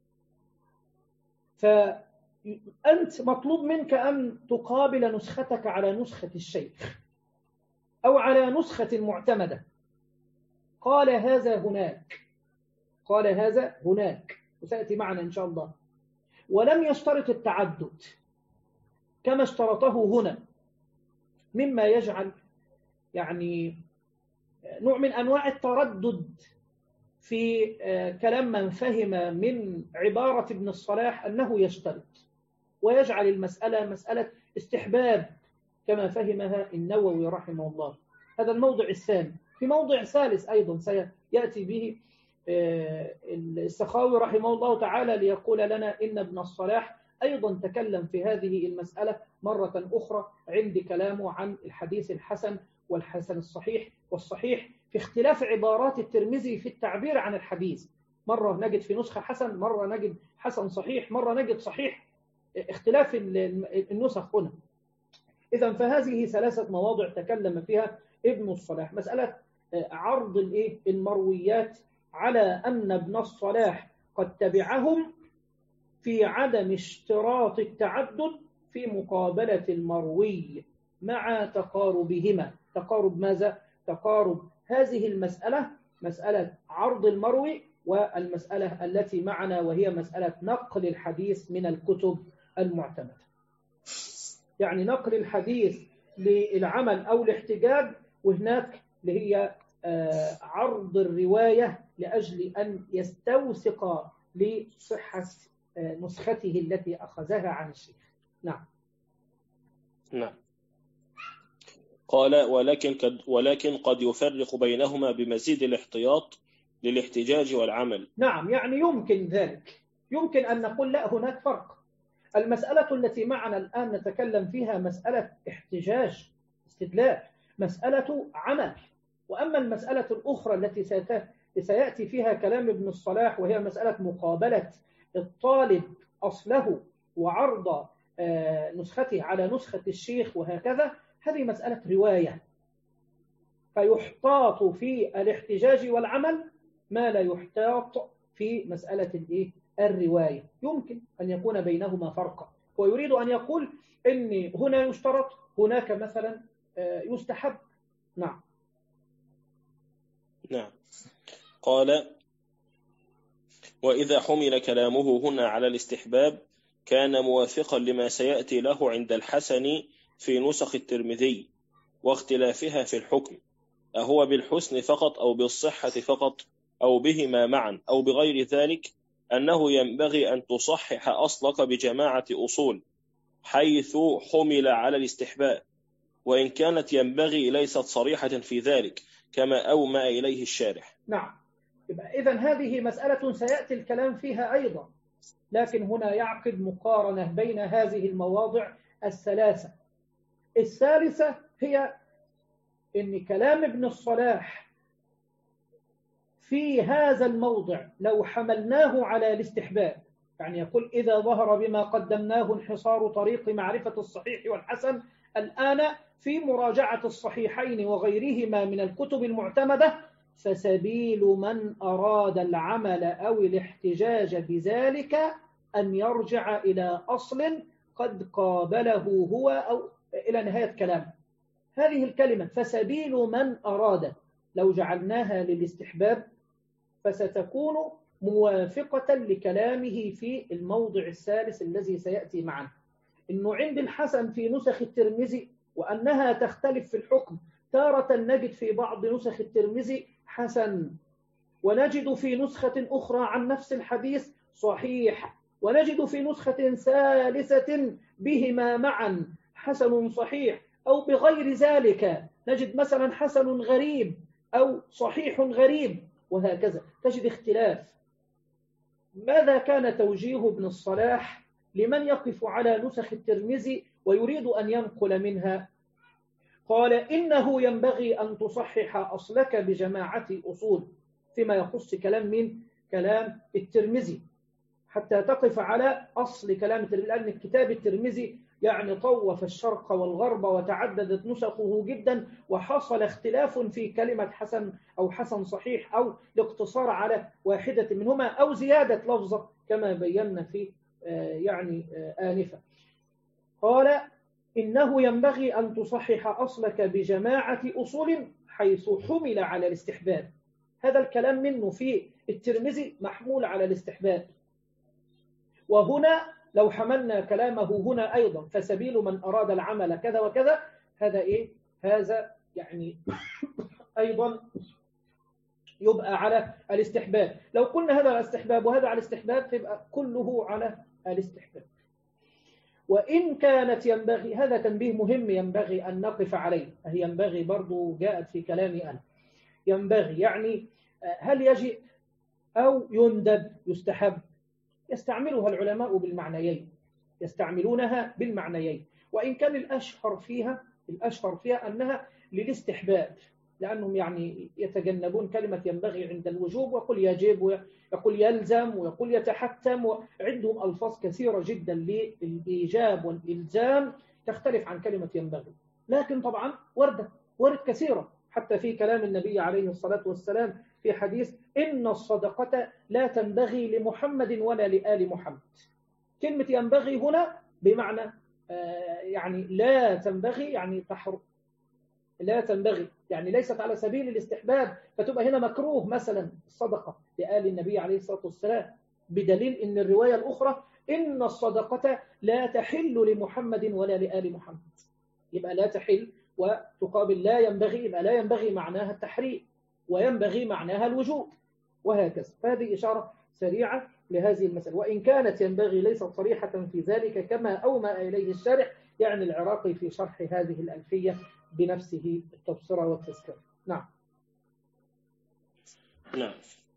فأنت مطلوب منك أن تقابل نسختك على نسخة الشيخ أو على نسخة معتمدة. قال هذا هناك قال هذا هناك وسيأتي معنا إن شاء الله. ولم يشترط التعدد كما اشترطه هنا، مما يجعل يعني نوع من أنواع التردد في كلام من فهم من عبارة ابن الصلاح أنه يشترط، ويجعل المسألة مسألة استحباب كما فهمها النووي رحمه الله. هذا الموضع الثاني. في موضع ثالث أيضا سيأتي به السخاوي رحمه الله تعالى ليقول لنا إن ابن الصلاح أيضا تكلم في هذه المسألة مرة أخرى عند كلامه عن الحديث الحسن والحسن الصحيح والصحيح، في اختلاف عبارات الترمذي في التعبير عن الحديث. مرة نجد في نسخة حسن، مرة نجد حسن صحيح، مرة نجد صحيح، اختلاف النسخ هنا. إذن فهذه ثلاثة مواضع تكلم فيها ابن الصلاح. مسألة عرض الإيه المرويات على أن ابن الصلاح قد تبعهم في عدم اشتراط التعدد في مقابلة المروي مع تقاربهما. تقارب ماذا؟ تقارب هذه المسألة، مسألة عرض المروي، والمسألة التي معنا وهي مسألة نقل الحديث من الكتب المعتمدة. يعني نقل الحديث للعمل أو الاحتجاج، وهناك اللي هي عرض الرواية لأجل أن يستوثق لصحة نسخته التي أخذها عن الشيخ. نعم. نعم. قال ولكن قد, ولكن قد يفرق بينهما بمزيد الاحتياط للاحتجاج والعمل. نعم، يعني يمكن ذلك، يمكن أن نقول لا، هناك فرق. المسألة التي معنا الآن نتكلم فيها مسألة احتجاج استدلال، مسألة عمل. وأما المسألة الأخرى التي سيأتي فيها كلام ابن الصلاح وهي مسألة مقابلة الطالب أصله وعرض نسخته على نسخة الشيخ وهكذا، هذه مسألة رواية، فيحتاط في الاحتجاج والعمل ما لا يحتاط في مسألة الإيه؟ الرواية. يمكن أن يكون بينهما فرقا، ويريد أن يقول إن هنا يشترط، هناك مثلا يستحب. نعم. نعم. قال وإذا حمل كلامه هنا على الاستحباب كان موافقا لما سيأتي له عند الحسن في نسخ الترمذي واختلافها في الحكم، أهو بالحسن فقط أو بالصحة فقط أو بهما معا أو بغير ذلك، أنه ينبغي أن تصحح أصلك بجماعة أصول حيث حمل على الاستحباب، وإن كانت ينبغي ليست صريحة في ذلك كما أومأ إليه الشارح. نعم. إذن هذه مسألة سيأتي الكلام فيها أيضا، لكن هنا يعقد مقارنة بين هذه المواضع الثلاثة. الثالثة هي إن كلام ابن الصلاح في هذا الموضع لو حملناه على الاستحباب، يعني يقول إذا ظهر بما قدمناه انحصار طريق معرفة الصحيح والحسن الآن في مراجعة الصحيحين وغيرهما من الكتب المعتمدة، فسبيل من أراد العمل أو الاحتجاج بذلك أن يرجع إلى أصل قد قابله هو أو إلى نهاية كلامه. هذه الكلمة فسبيل من أراد لو جعلناها للاستحباب فستكون موافقة لكلامه في الموضع الثالث الذي سيأتي معنا، إنه عند الحسن في نسخ الترمذي وأنها تختلف في الحكم. تارة نجد في بعض نسخ الترمذي حسن، ونجد في نسخة أخرى عن نفس الحديث صحيح، ونجد في نسخة ثالثة بهما معا حسن صحيح، أو بغير ذلك نجد مثلا حسن غريب أو صحيح غريب، وهكذا تجد اختلاف. ماذا كان توجيه ابن الصلاح لمن يقف على نسخ الترمذي ويريد أن ينقل منها؟ قال إنه ينبغي أن تصحح أصلك بجماعة أصول فيما يخص كلام من كلام الترمذي، حتى تقف على أصل كلام الترمذي، لأن الكتاب الترمذي يعني طوف الشرق والغرب وتعددت نسخه جدا، وحصل اختلاف في كلمة حسن أو حسن صحيح أو الاقتصار على واحدة منهما أو زيادة لفظة كما بينا في يعني آنفا. قال إنه ينبغي أن تصحح أصلك بجماعة أصول حيث حمل على الاستحباب. هذا الكلام منه في الترمذي محمول على الاستحباب، وهنا لو حملنا كلامه هنا أيضا فسبيل من أراد العمل كذا وكذا، هذا إيه؟ هذا يعني أيضا يبقى على الاستحباب. لو قلنا هذا على الاستحباب وهذا على الاستحباب تبقى كله على الاستحباب. وإن كانت ينبغي، هذا تنبيه مهم ينبغي أن نقف عليه، هي ينبغي برضو جاءت في كلامي أنا، ينبغي يعني هل يجب أو يندب يستحب؟ يستعملها العلماء بالمعنيين، يستعملونها بالمعنيين، وإن كان الأشهر فيها الأشهر فيها أنها للاستحباب، لأنهم يعني يتجنبون كلمة ينبغي عند الوجوب، ويقول يجب ويقول يلزم ويقول يتحتم، وعندهم ألفاظ كثيرة جدا للإيجاب والإلزام تختلف عن كلمة ينبغي، لكن طبعا وردة ورد كثيرة، حتى في كلام النبي عليه الصلاة والسلام في حديث إن الصدقة لا تنبغي لمحمد ولا لآل محمد. كلمة ينبغي هنا بمعنى يعني لا تنبغي، يعني تحرم، لا تنبغي يعني ليست على سبيل الاستحباب، فتبقى هنا مكروه مثلا الصدقة لآل النبي عليه الصلاة والسلام، بدليل إن الرواية الأخرى إن الصدقة لا تحل لمحمد ولا لآل محمد، يبقى لا تحل وتقابل لا ينبغي، يبقى لا ينبغي معناها التحريم وينبغي معناها الوجوب، وهكذا. فهذه إشارة سريعة لهذه المسألة، وإن كانت ينبغي ليست صريحة في ذلك كما أومأ إليه الشارح، يعني العراقي في شرح هذه الألفية بنفسه التبصرة والتذكرة. نعم. نعم.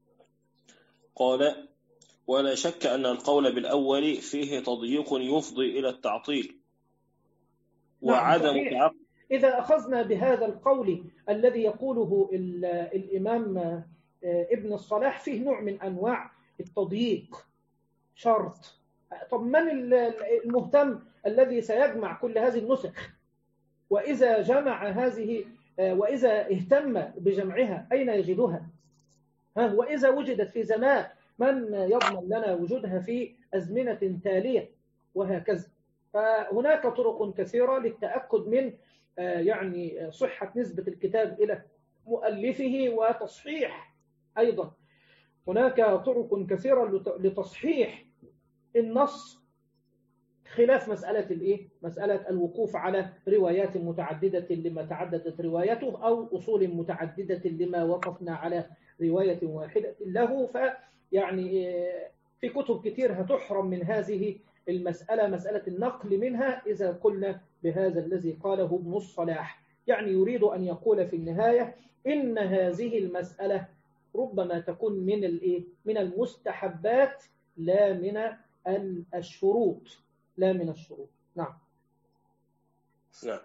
قال: ولا شك أن القول بالأول فيه تضييق يفضي إلى التعطيل وعدم نعم تعقل. إذا أخذنا بهذا القول الذي يقوله الإمام ابن الصلاح فيه نوع من أنواع التضييق، شرط. طب من المهتم الذي سيجمع كل هذه النسخ؟ وإذا جمع هذه وإذا اهتم بجمعها أين يجدها؟ ها، وإذا وجدت في زمان من يضمن لنا وجودها في أزمنة تالية؟ وهكذا. فهناك طرق كثيرة للتأكد من يعني صحة نسبة الكتاب إلى مؤلفه وتصحيح. أيضا هناك طرق كثيرة لتصحيح النص، خلاف مسألة الإيه؟ مسألة الوقوف على روايات متعددة لما تعددت روايته، أو أصول متعددة لما وقفنا على رواية واحدة له. فيعني في كتب كثير هتحرم من هذه المسألة، مسألة النقل منها، إذا قلنا بهذا الذي قاله ابن الصلاح. يعني يريد أن يقول في النهاية إن هذه المسألة ربما تكون من الإيه؟ من المستحبات لا من الشروط، لا من الشروط. نعم. نعم.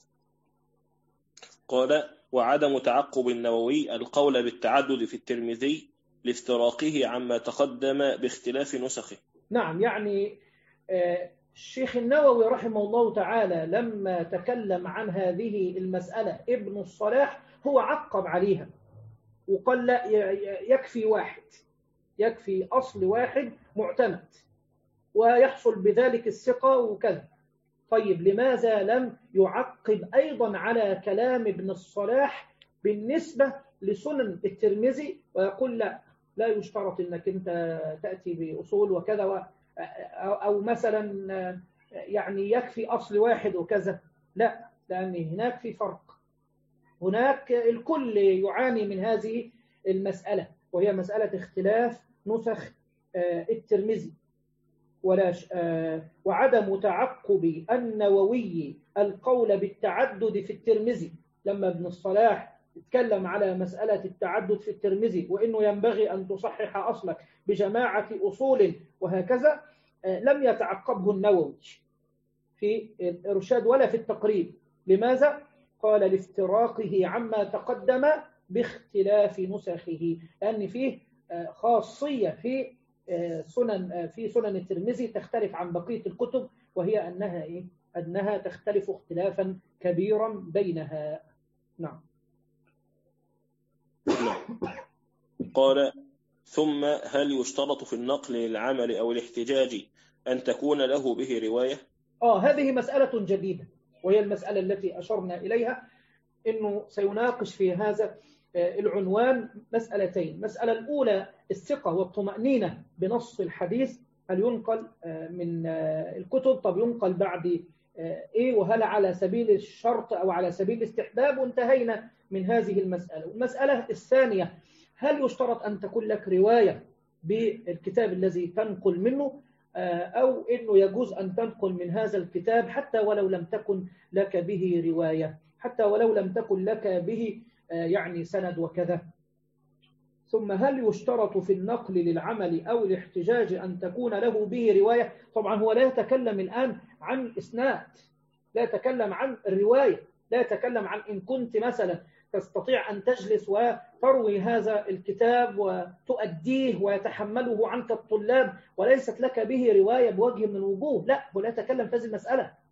قال: وعدم تعقب النووي القول بالتعدد في الترمذي لافتراقه عما تقدم باختلاف نسخه. نعم، يعني الشيخ النووي رحمه الله تعالى لما تكلم عن هذه المسألة ابن الصلاح هو عقب عليها وقال لا، يكفي واحد، يكفي أصل واحد معتمد ويحصل بذلك الثقة وكذا. طيب لماذا لم يعقب أيضا على كلام ابن الصلاح بالنسبة لسنن الترمذي ويقول لا، لا يشترط أنك أنت تأتي بأصول وكذا، أو مثلا يعني يكفي أصل واحد وكذا؟ لا، لأن هناك في فرق، هناك الكل يعاني من هذه المسألة، وهي مسألة اختلاف نسخ الترمذي. ولا وعدم تعقب النووي القول بالتعدد في الترمذي. لما ابن الصلاح اتكلم على مسألة التعدد في الترمذي وإنه ينبغي أن تصحح أصلك بجماعة أصول وهكذا، لم يتعقبه النووي في الإرشاد ولا في التقريب. لماذا؟ قال لافتراقه عما تقدم باختلاف نسخه، لأن فيه خاصية في سنن في سنن الترمذي تختلف عن بقية الكتب، وهي أنها إيه؟ أنها تختلف اختلافا كبيرا بينها. نعم. قال: ثم هل يشترط في النقل للعمل أو الاحتجاج أن تكون له به رواية؟ آه هذه مسألة جديدة، وهي المسألة التي أشرنا إليها، إنه سيناقش في هذا العنوان مسألتين. مسألة الأولى الثقة والطمأنينة بنص الحديث، هل ينقل من الكتب؟ طب ينقل بعد إيه؟ وهل على سبيل الشرط أو على سبيل الاستحباب؟ وانتهينا من هذه المسألة. المسألة الثانية، هل يشترط أن تكون لك رواية بالكتاب الذي تنقل منه، أو إنه يجوز أن تنقل من هذا الكتاب حتى ولو لم تكن لك به رواية، حتى ولو لم تكن لك به يعني سند وكذا. ثم هل يشترط في النقل للعمل أو الاحتجاج أن تكون له به رواية؟ طبعا هو لا يتكلم الآن عن إسناد، لا يتكلم عن الرواية، لا يتكلم عن إن كنت مثلا تستطيع أن تجلس وتروي هذا الكتاب وتؤديه ويتحمله عنك الطلاب وليست لك به رواية بوجه من الوجوه، لا، هو لا يتكلم في هذه المسألة.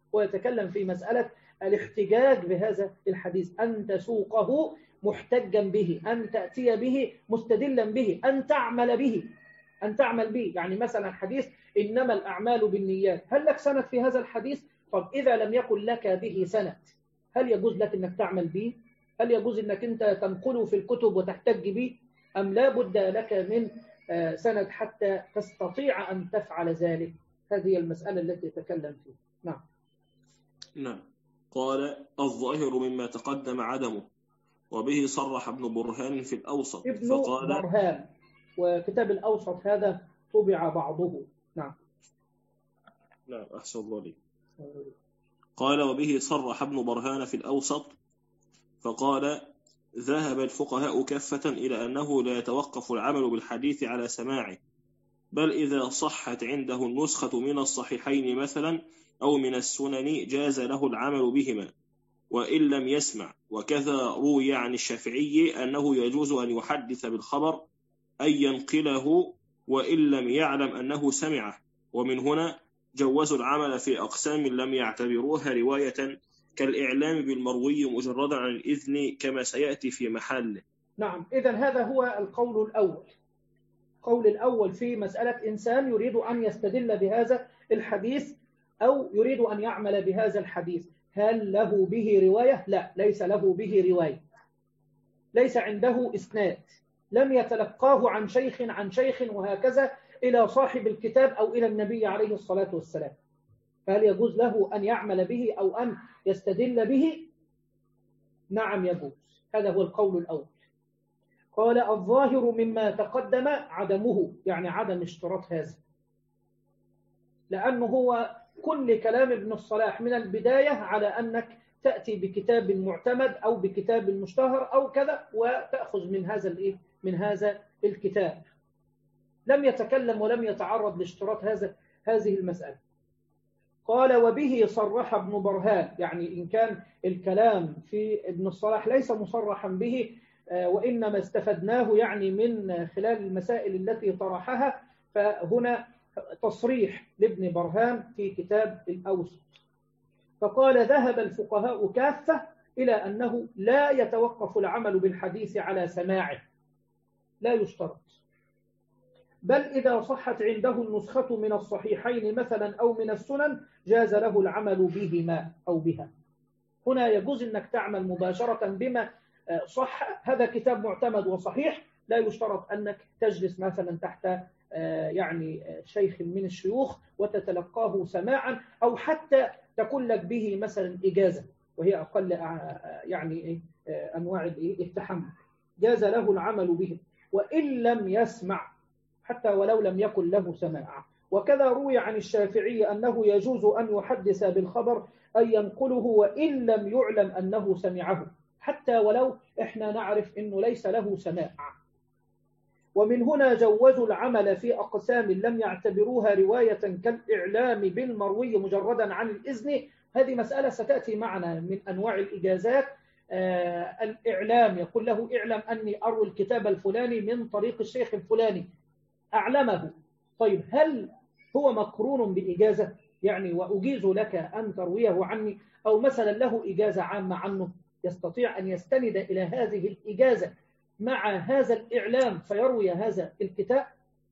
ويتكلم في مسألة الاحتجاج بهذا الحديث، أن تسوقه محتجا به، أن تأتي به مستدلا به، أن تعمل به، أن تعمل به. يعني مثلا حديث إنما الأعمال بالنيات، هل لك سند في هذا الحديث؟ طب إذا لم يكن لك به سند، هل يجوز لك أنك تعمل به؟ هل يجوز أنك أنت تنقله في الكتب وتحتج به؟ أم لا بد لك من سند حتى تستطيع أن تفعل ذلك؟ هذه المسألة التي يتكلم فيها. نعم. نعم. قال الظاهر مما تقدم عدمه، وبه صرح ابن برهان في الأوسط ابن فقال برهان، وكتاب الأوسط هذا طبع بعضه. نعم. نعم أحسن الله لي. قال وبه صرح ابن برهان في الأوسط فقال ذهب الفقهاء كافة إلى أنه لا يتوقف العمل بالحديث على سماعه، بل إذا صحت عنده النسخة من الصحيحين مثلا أو من السنن جاز له العمل بهما وإن لم يسمع. وكذا روي عن الشافعي أنه يجوز أن يحدث بالخبر أن ينقله وإن لم يعلم أنه سمعه. ومن هنا جوزوا العمل في أقسام لم يعتبروها رواية كالإعلام بالمروي مجردا عن الإذن كما سيأتي في محله. نعم. إذن هذا هو القول الأول. القول الأول في مسألة إنسان يريد أن يستدل بهذا الحديث أو يريد أن يعمل بهذا الحديث، هل له به رواية؟ لا، ليس له به رواية، ليس عنده إسناد، لم يتلقاه عن شيخ عن شيخ وهكذا إلى صاحب الكتاب أو إلى النبي عليه الصلاة والسلام، فهل يجوز له أن يعمل به أو أن يستدل به؟ نعم يجوز. هذا هو القول الأول. قال الظاهر مما تقدم عدمه، يعني عدم اشتراط هذا، لأنه هو كل كلام ابن الصلاح من البداية على أنك تأتي بكتاب معتمد أو بكتاب مشتهر أو كذا وتأخذ من هذا الإيه؟ من هذا الكتاب. لم يتكلم ولم يتعرض لاشتراط هذا هذه المسألة. قال وبه صرح ابن برهان، يعني إن كان الكلام في ابن الصلاح ليس مصرحا به وإنما استفدناه يعني من خلال المسائل التي طرحها، فهنا تصريح لابن برهان في كتاب الأوسط. فقال ذهب الفقهاء كافة إلى أنه لا يتوقف العمل بالحديث على سماعه، لا يشترط، بل إذا صحت عنده النسخة من الصحيحين مثلا أو من السنن جاز له العمل بهما أو بها. هنا يجوز أنك تعمل مباشرة بما صح، هذا كتاب معتمد وصحيح، لا يشترط أنك تجلس مثلا تحت يعني شيخ من الشيوخ وتتلقاه سماعا، أو حتى تكون لك به مثلا إجازة وهي أقل يعني أنواع التحمل، جاز له العمل به وإن لم يسمع، حتى ولو لم يكن له سماع. وكذا روي عن الشافعي أنه يجوز أن يحدث بالخبر أن ينقله وإن لم يعلم أنه سمعه، حتى ولو إحنا نعرف أنه ليس له سماع. ومن هنا جوزوا العمل في أقسام لم يعتبروها رواية كالإعلام بالمروي مجردا عن الإذن. هذه مسألة ستأتي معنا من أنواع الإجازات. آه الإعلام يقول له اعلم أني أروي الكتاب الفلاني من طريق الشيخ الفلاني، أعلمه. طيب هل هو مقرون بإجازة؟ يعني وأجيز لك أن ترويه عني، أو مثلا له إجازة عامة عنه يستطيع أن يستند إلى هذه الإجازة مع هذا الإعلام فيروي هذا الكتاب؟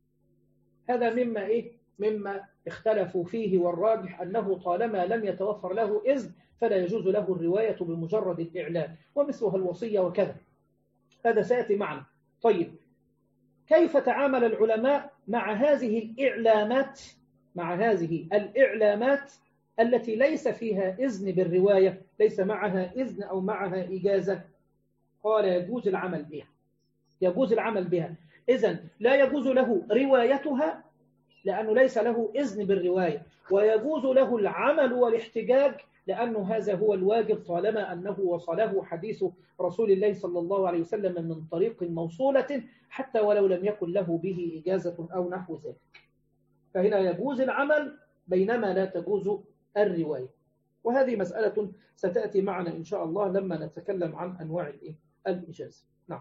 هذا مما إيه؟ مما اختلفوا فيه، والراجح أنه طالما لم يتوفر له إذن فلا يجوز له الرواية بمجرد الإعلام، ومثلها الوصية وكذا. هذا سيأتي معنا. طيب كيف تعامل العلماء مع هذه الإعلامات، مع هذه الإعلامات التي ليس فيها إذن بالرواية، ليس معها إذن أو معها إجازة؟ قال يجوز العمل بها، يجوز العمل بها. إذن لا يجوز له روايتها لأنه ليس له إذن بالرواية، ويجوز له العمل والاحتجاج لأنه هذا هو الواجب طالما أنه وصله حديث رسول الله صلى الله عليه وسلم من طريق موصولة، حتى ولو لم يكن له به إجازة أو نحو ذلك. فهنا يجوز العمل بينما لا تجوز الرواية. وهذه مسألة ستأتي معنا إن شاء الله لما نتكلم عن أنواع الإجازة. نعم.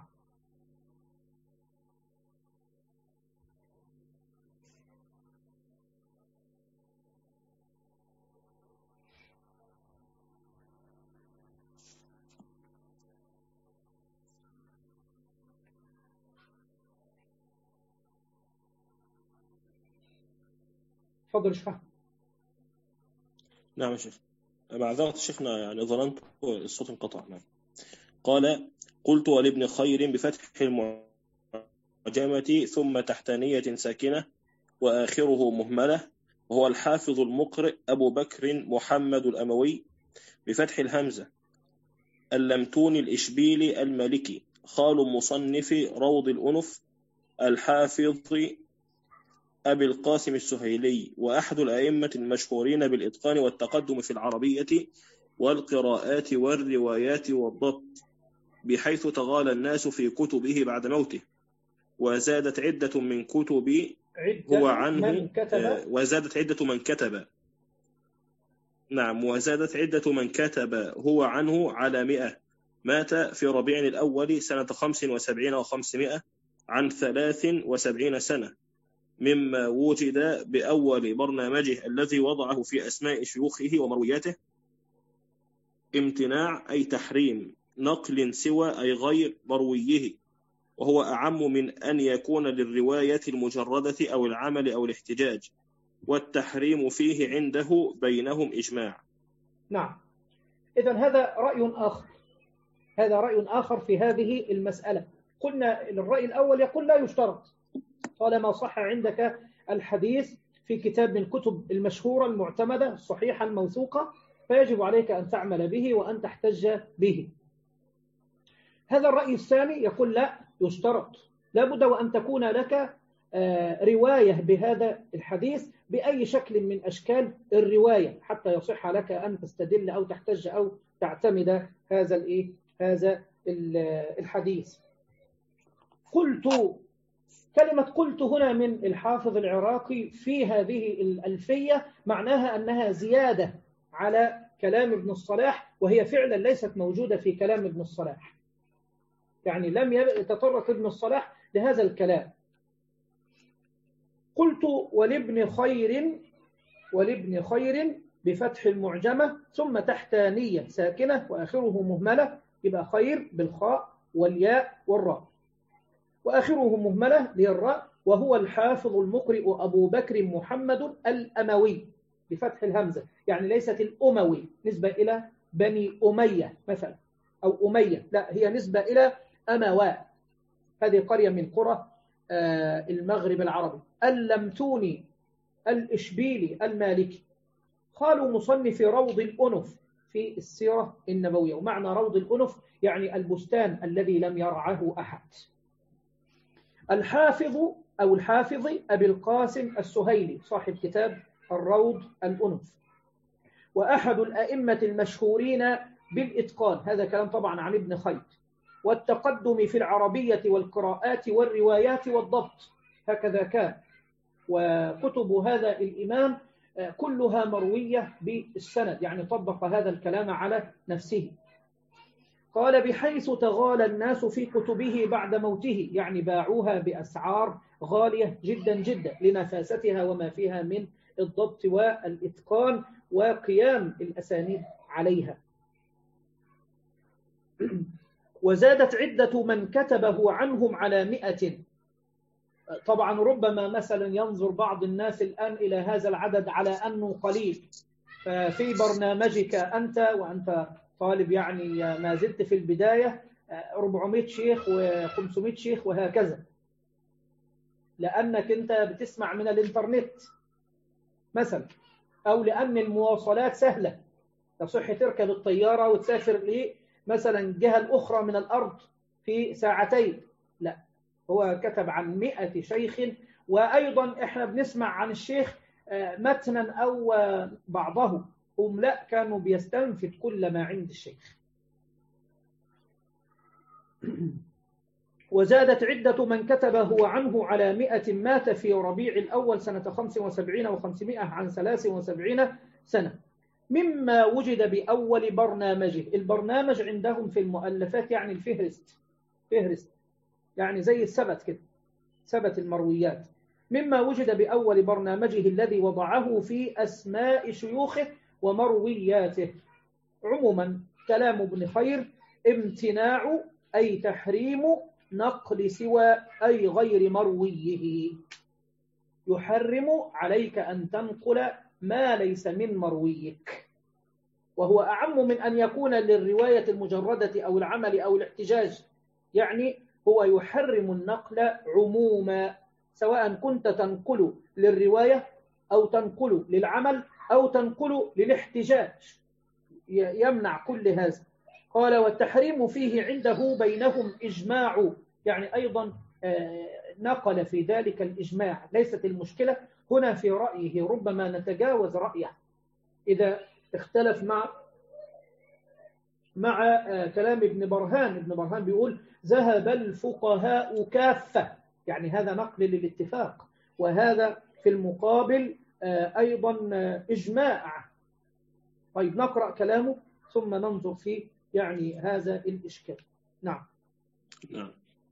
تفضل شيخ. نعم يا شيخ، معذرة شيخنا يعني ظننت الصوت انقطع. نعم. قال: قلت ولابن خير بفتح المعجمة ثم تحتانية ساكنة وآخره مهملة، وهو الحافظ المقرئ أبو بكر محمد الأموي بفتح الهمزة اللمتوني الإشبيلي المالكي، خال مصنف روض الأنف الحافظ أبي القاسم السهيلي، وأحد الأئمة المشهورين بالإتقان والتقدم في العربية والقراءات والروايات والضبط، بحيث تغالى الناس في كتبه بعد موته، وزادت عدة من كتب هو عنه من كتب وزادت عدة من كتب نعم وزادت عدة من كتب هو عنه على مئة. مات في ربيع الأول سنة خمس وسبعين وخمسمائة عن ثلاث وسبعين سنة، مما وجد بأول برنامجه الذي وضعه في أسماء شيوخه ومروياته امتناع أي تحريم نقل سوى أي غير مرويه، وهو أعم من أن يكون للرواية المجردة أو العمل أو الاحتجاج، والتحريم فيه عنده بينهم إجماع. نعم، إذن هذا رأي آخر، هذا رأي آخر في هذه المسألة. قلنا الرأي الأول يقول لا يشترط، طالما صح عندك الحديث في كتاب من الكتب المشهورة المعتمدة الصحيحة الموثوقة، فيجب عليك أن تعمل به وأن تحتج به. هذا الرأي الثاني يقول لا يشترط، لابد وأن تكون لك رواية بهذا الحديث بأي شكل من أشكال الرواية حتى يصح لك أن تستدل أو تحتج أو تعتمد هذا الإيه هذا الحديث. قلت، كلمة قلت هنا من الحافظ العراقي في هذه الألفية معناها أنها زيادة على كلام ابن الصلاح، وهي فعلا ليست موجودة في كلام ابن الصلاح، يعني لم يتطرق ابن الصلاح لهذا الكلام. قلت ولابن خير، ولابن خير بفتح المعجمة ثم تحتانية ساكنة وآخره مهملة، يبقى خير بالخاء والياء والراء، وآخره مهملة للراء، وهو الحافظ المقرئ أبو بكر محمد الأموي بفتح الهمزة، يعني ليست الأموي نسبة إلى بني أمية مثلا أو أمية، لا، هي نسبة إلى أمواء، هذه قرية من قرى المغرب العربي. اللمتوني الإشبيلي المالكي، قالوا مصنف روض الأنف في السيرة النبوية، ومعنى روض الأنف يعني البستان الذي لم يرعه أحد. الحافظ أو الحافظ أبي القاسم السهيلي صاحب كتاب الروض الأنف، وأحد الأئمة المشهورين بالإتقان، هذا كلام طبعا عن ابن خيط، والتقدم في العربية والقراءات والروايات والضبط، هكذا كان. وكتب هذا الإمام كلها مروية بالسند، يعني طبق هذا الكلام على نفسه. قال بحيث تغالى الناس في كتبه بعد موته، يعني باعوها بأسعار غالية جدا جدا لنفاستها وما فيها من الضبط والإتقان وقيام الأسانيد عليها. وزادت عدة من كتبه عنهم على مئة. طبعا ربما مثلا ينظر بعض الناس الآن إلى هذا العدد على أنه قليل، ففي برنامجك أنت وأنت طالب يعني ما زلت في البداية أربعمائة شيخ وخمسمائة شيخ وهكذا، لأنك أنت بتسمع من الإنترنت مثلا، أو لأن المواصلات سهلة، تصح تركب الطيارة وتسافر لي مثلا الجهة الأخرى من الأرض في ساعتين. لا، هو كتب عن مئة شيخ، وأيضا إحنا بنسمع عن الشيخ متنا أو بعضه، هم لا، كانوا بيستنفد كل ما عند الشيخ. وزادت عدة من كتبه عنه على مئة، مات في ربيع الأول سنة خمس وسبعين وخمسمائة عن ثلاث وسبعين سنة، مما وجد بأول برنامجه. البرنامج عندهم في المؤلفات يعني الفهرست، فهرست يعني زي السبت كده، سبت المرويات. مما وجد بأول برنامجه الذي وضعه في أسماء شيوخه ومروياته. عموما كلام ابن خير امتناع أي تحريم نقل سوى أي غير مرويه، يحرم عليك أن تنقل ما ليس من مرويك، وهو أعم من أن يكون للرواية المجردة أو العمل أو الاحتجاج. يعني هو يحرم النقل عموما، سواء كنت تنقل للرواية أو تنقل للعمل أو تنقل للاحتجاج، يمنع كل هذا. قال والتحريم فيه عنده بينهم إجماع، يعني أيضا نقل في ذلك الإجماع. ليست المشكلة هنا في رأيه، ربما نتجاوز رأيه إذا اختلف مع مع كلام ابن برهان. ابن برهان بيقول ذهب الفقهاء كافة، يعني هذا نقل للاتفاق، وهذا في المقابل أيضا إجماع. طيب نقرأ كلامه ثم ننظر في يعني هذا الإشكال. نعم. نعم.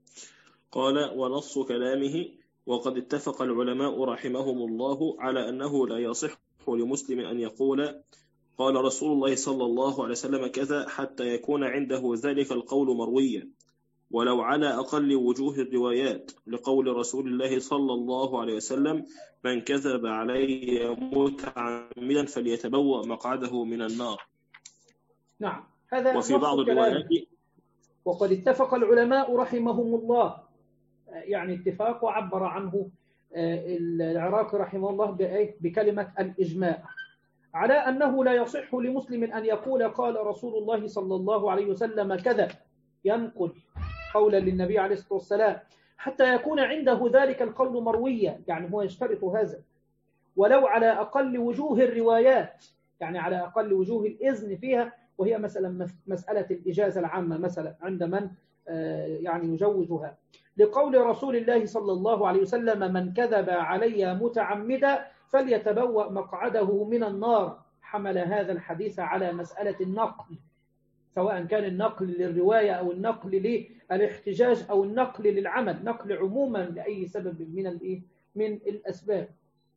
قال ونص كلامه وقد اتفق العلماء رحمهم الله على أنه لا يصح لمسلم أن يقول قال رسول الله صلى الله عليه وسلم كذا حتى يكون عنده ذلك القول مرويا، ولو على أقل وجوه الروايات، لقول رسول الله صلى الله عليه وسلم من كذب علي متعمدا فليتبوأ مقعده من النار. نعم. هذا وفي بعض الروايات وقد اتفق العلماء رحمهم الله، يعني اتفاق وعبر عنه العراقي رحمه الله بكلمة الإجماع، على أنه لا يصح لمسلم أن يقول قال رسول الله صلى الله عليه وسلم كذا، ينقل قولا للنبي عليه الصلاة والسلام حتى يكون عنده ذلك القول مرويا، يعني هو يشترط هذا، ولو على أقل وجوه الروايات، يعني على أقل وجوه الإذن فيها، وهي مثلا مسألة الإجازة العامة مثلا عند من يعني يجوزها، لقول رسول الله صلى الله عليه وسلم من كذب علي متعمدا فليتبوأ مقعده من النار. حمل هذا الحديث على مسألة النقل، سواء كان النقل للرواية أو النقل للاحتجاج أو النقل للعمل، نقل عموما لأي سبب من من الأسباب.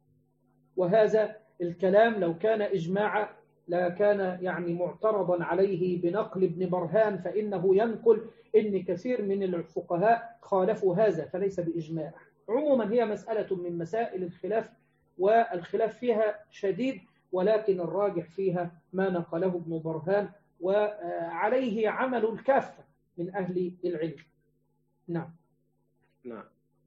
وهذا الكلام لو كان إجماعا لا كان يعني معترضا عليه بنقل ابن برهان، فإنه ينقل إن كثير من الفقهاء خالفوا هذا، فليس بإجماع. عموما هي مسألة من مسائل الخلاف، والخلاف فيها شديد، ولكن الراجح فيها ما نقله ابن برهان، وعليه عمل الكافة من أهل العلم. نعم. نعم.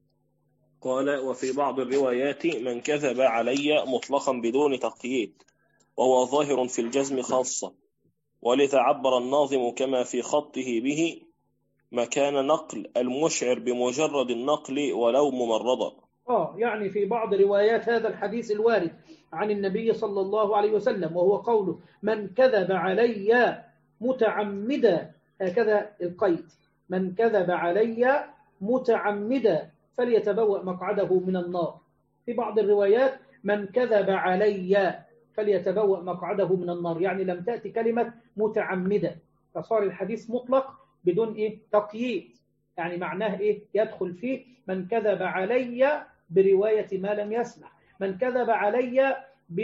قال وفي بعض الروايات من كذب علي مطلقا بدون تقييد، وهو ظاهر في الجزم خاصة، ولذا عبر الناظم كما في خطه به مكان نقل المشعر بمجرد النقل ولو ممرضا. آه يعني في بعض روايات هذا الحديث الوارد عن النبي صلى الله عليه وسلم، وهو قوله من كذب علي متعمدا، هكذا القيد، من كذب علي متعمدا فليتبوأ مقعده من النار. في بعض الروايات من كذب علي فليتبوأ مقعده من النار، يعني لم تأتي كلمة متعمدا، فصار الحديث مطلق بدون إيه تقييد، يعني معناه إيه يدخل فيه من كذب علي برواية ما لم يسمع، من كذب علي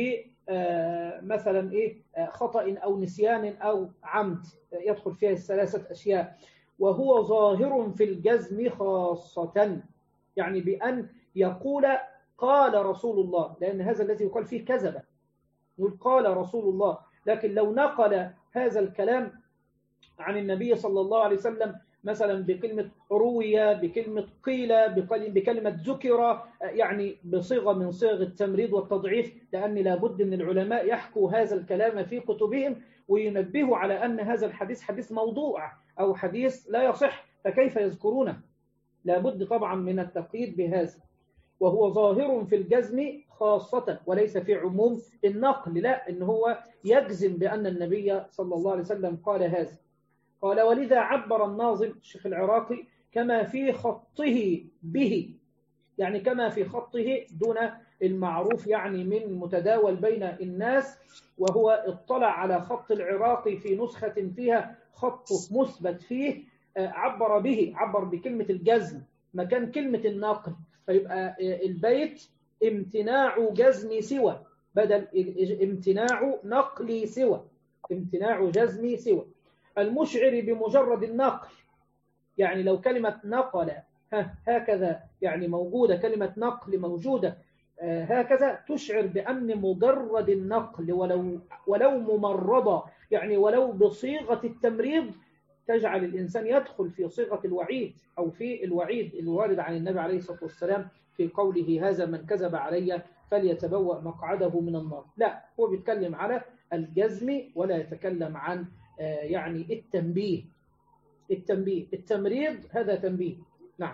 بمثلا إيه خطأ أو نسيان أو عمد، يدخل فيها الثلاثة أشياء. وهو ظاهر في الجزم خاصة، يعني بأن يقول قال رسول الله، لأن هذا الذي يقال فيه كذب، يقول قال رسول الله. لكن لو نقل هذا الكلام عن النبي صلى الله عليه وسلم مثلا بكلمة روية، بكلمة قيل، بكلمة ذكر، يعني بصيغة من صيغ التمريض والتضعيف، لأن لابد أن العلماء يحكوا هذا الكلام في كتبهم وينبهوا على أن هذا الحديث حديث موضوع أو حديث لا يصح، فكيف يذكرونه؟ لابد طبعا من التقييد بهذا. وهو ظاهر في الجزم خاصة وليس في عموم النقل، لا، إن هو يجزم بأن النبي صلى الله عليه وسلم قال هذا. قال ولذا عبر الناظم الشيخ العراقي كما في خطه به، يعني كما في خطه دون المعروف، يعني من متداول بين الناس، وهو اطلع على خط العراقي في نسخة فيها خط مثبت فيه، عبر به، عبر بكلمة الجزم مكان كلمة النقل، فيبقى البيت امتناع جزم سوى بدل امتناع نقل سوى، امتناع جزم سوى. المشعر بمجرد النقل، يعني لو كلمة نقل هكذا يعني موجودة، كلمة نقل موجودة هكذا تشعر بأن مجرد النقل ولو ولو ممرضة، يعني ولو بصيغة التمريض، تجعل الإنسان يدخل في صيغة الوعيد أو في الوعيد الوارد عن النبي عليه الصلاة والسلام في قوله هذا من كذب علي فليتبوأ مقعده من النار. لا، هو بيتكلم على الجزم ولا يتكلم عن يعني التنبيه. التنبيه التمريض هذا تنبيه. نعم.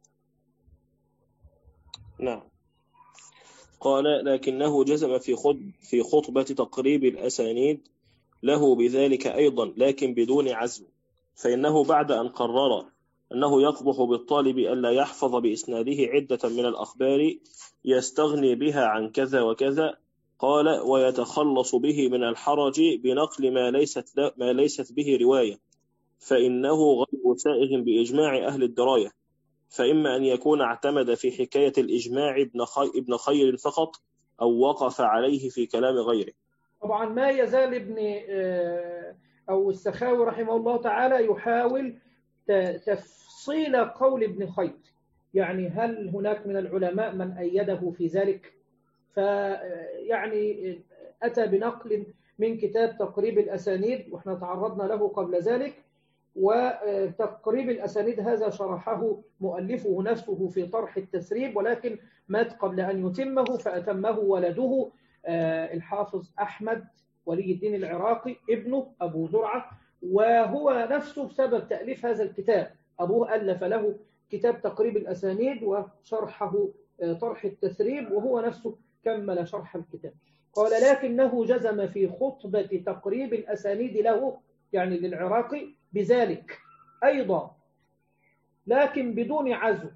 نعم. قال لكنه جزم في خط في خطبة تقريب الأسانيد له بذلك أيضا، لكن بدون عزم، فإنه بعد أن قرر أنه يقبح بالطالب ألا يحفظ بإسناده عدة من الأخبار يستغني بها عن كذا وكذا، قال ويتخلص به من الحرج بنقل ما ليست, ما ليست به رواية، فإنه غير سائغ بإجماع أهل الدراية، فإما أن يكون اعتمد في حكاية الإجماع ابن, خي... ابن خير فقط، أو وقف عليه في كلام غيره. طبعا ما يزال ابن أو السخاوي رحمه الله تعالى يحاول تفصيل قول ابن خير، يعني هل هناك من العلماء من أيده في ذلك؟ فيعني أتى بنقل من كتاب تقريب الأسانيد، وإحنا تعرضنا له قبل ذلك، وتقريب الأسانيد هذا شرحه مؤلفه نفسه في طرح التسريب، ولكن مات قبل أن يتمه، فأتمه ولده الحافظ أحمد ولي الدين العراقي ابنه أبو زرعة، وهو نفسه بسبب تأليف هذا الكتاب أبوه ألف له كتاب تقريب الأسانيد وشرحه طرح التسريب، وهو نفسه كمل شرح الكتاب. قال لكنه جزم في خطبة تقريب الأسانيد له، يعني للعراقي، بذلك أيضا، لكن بدون عزو،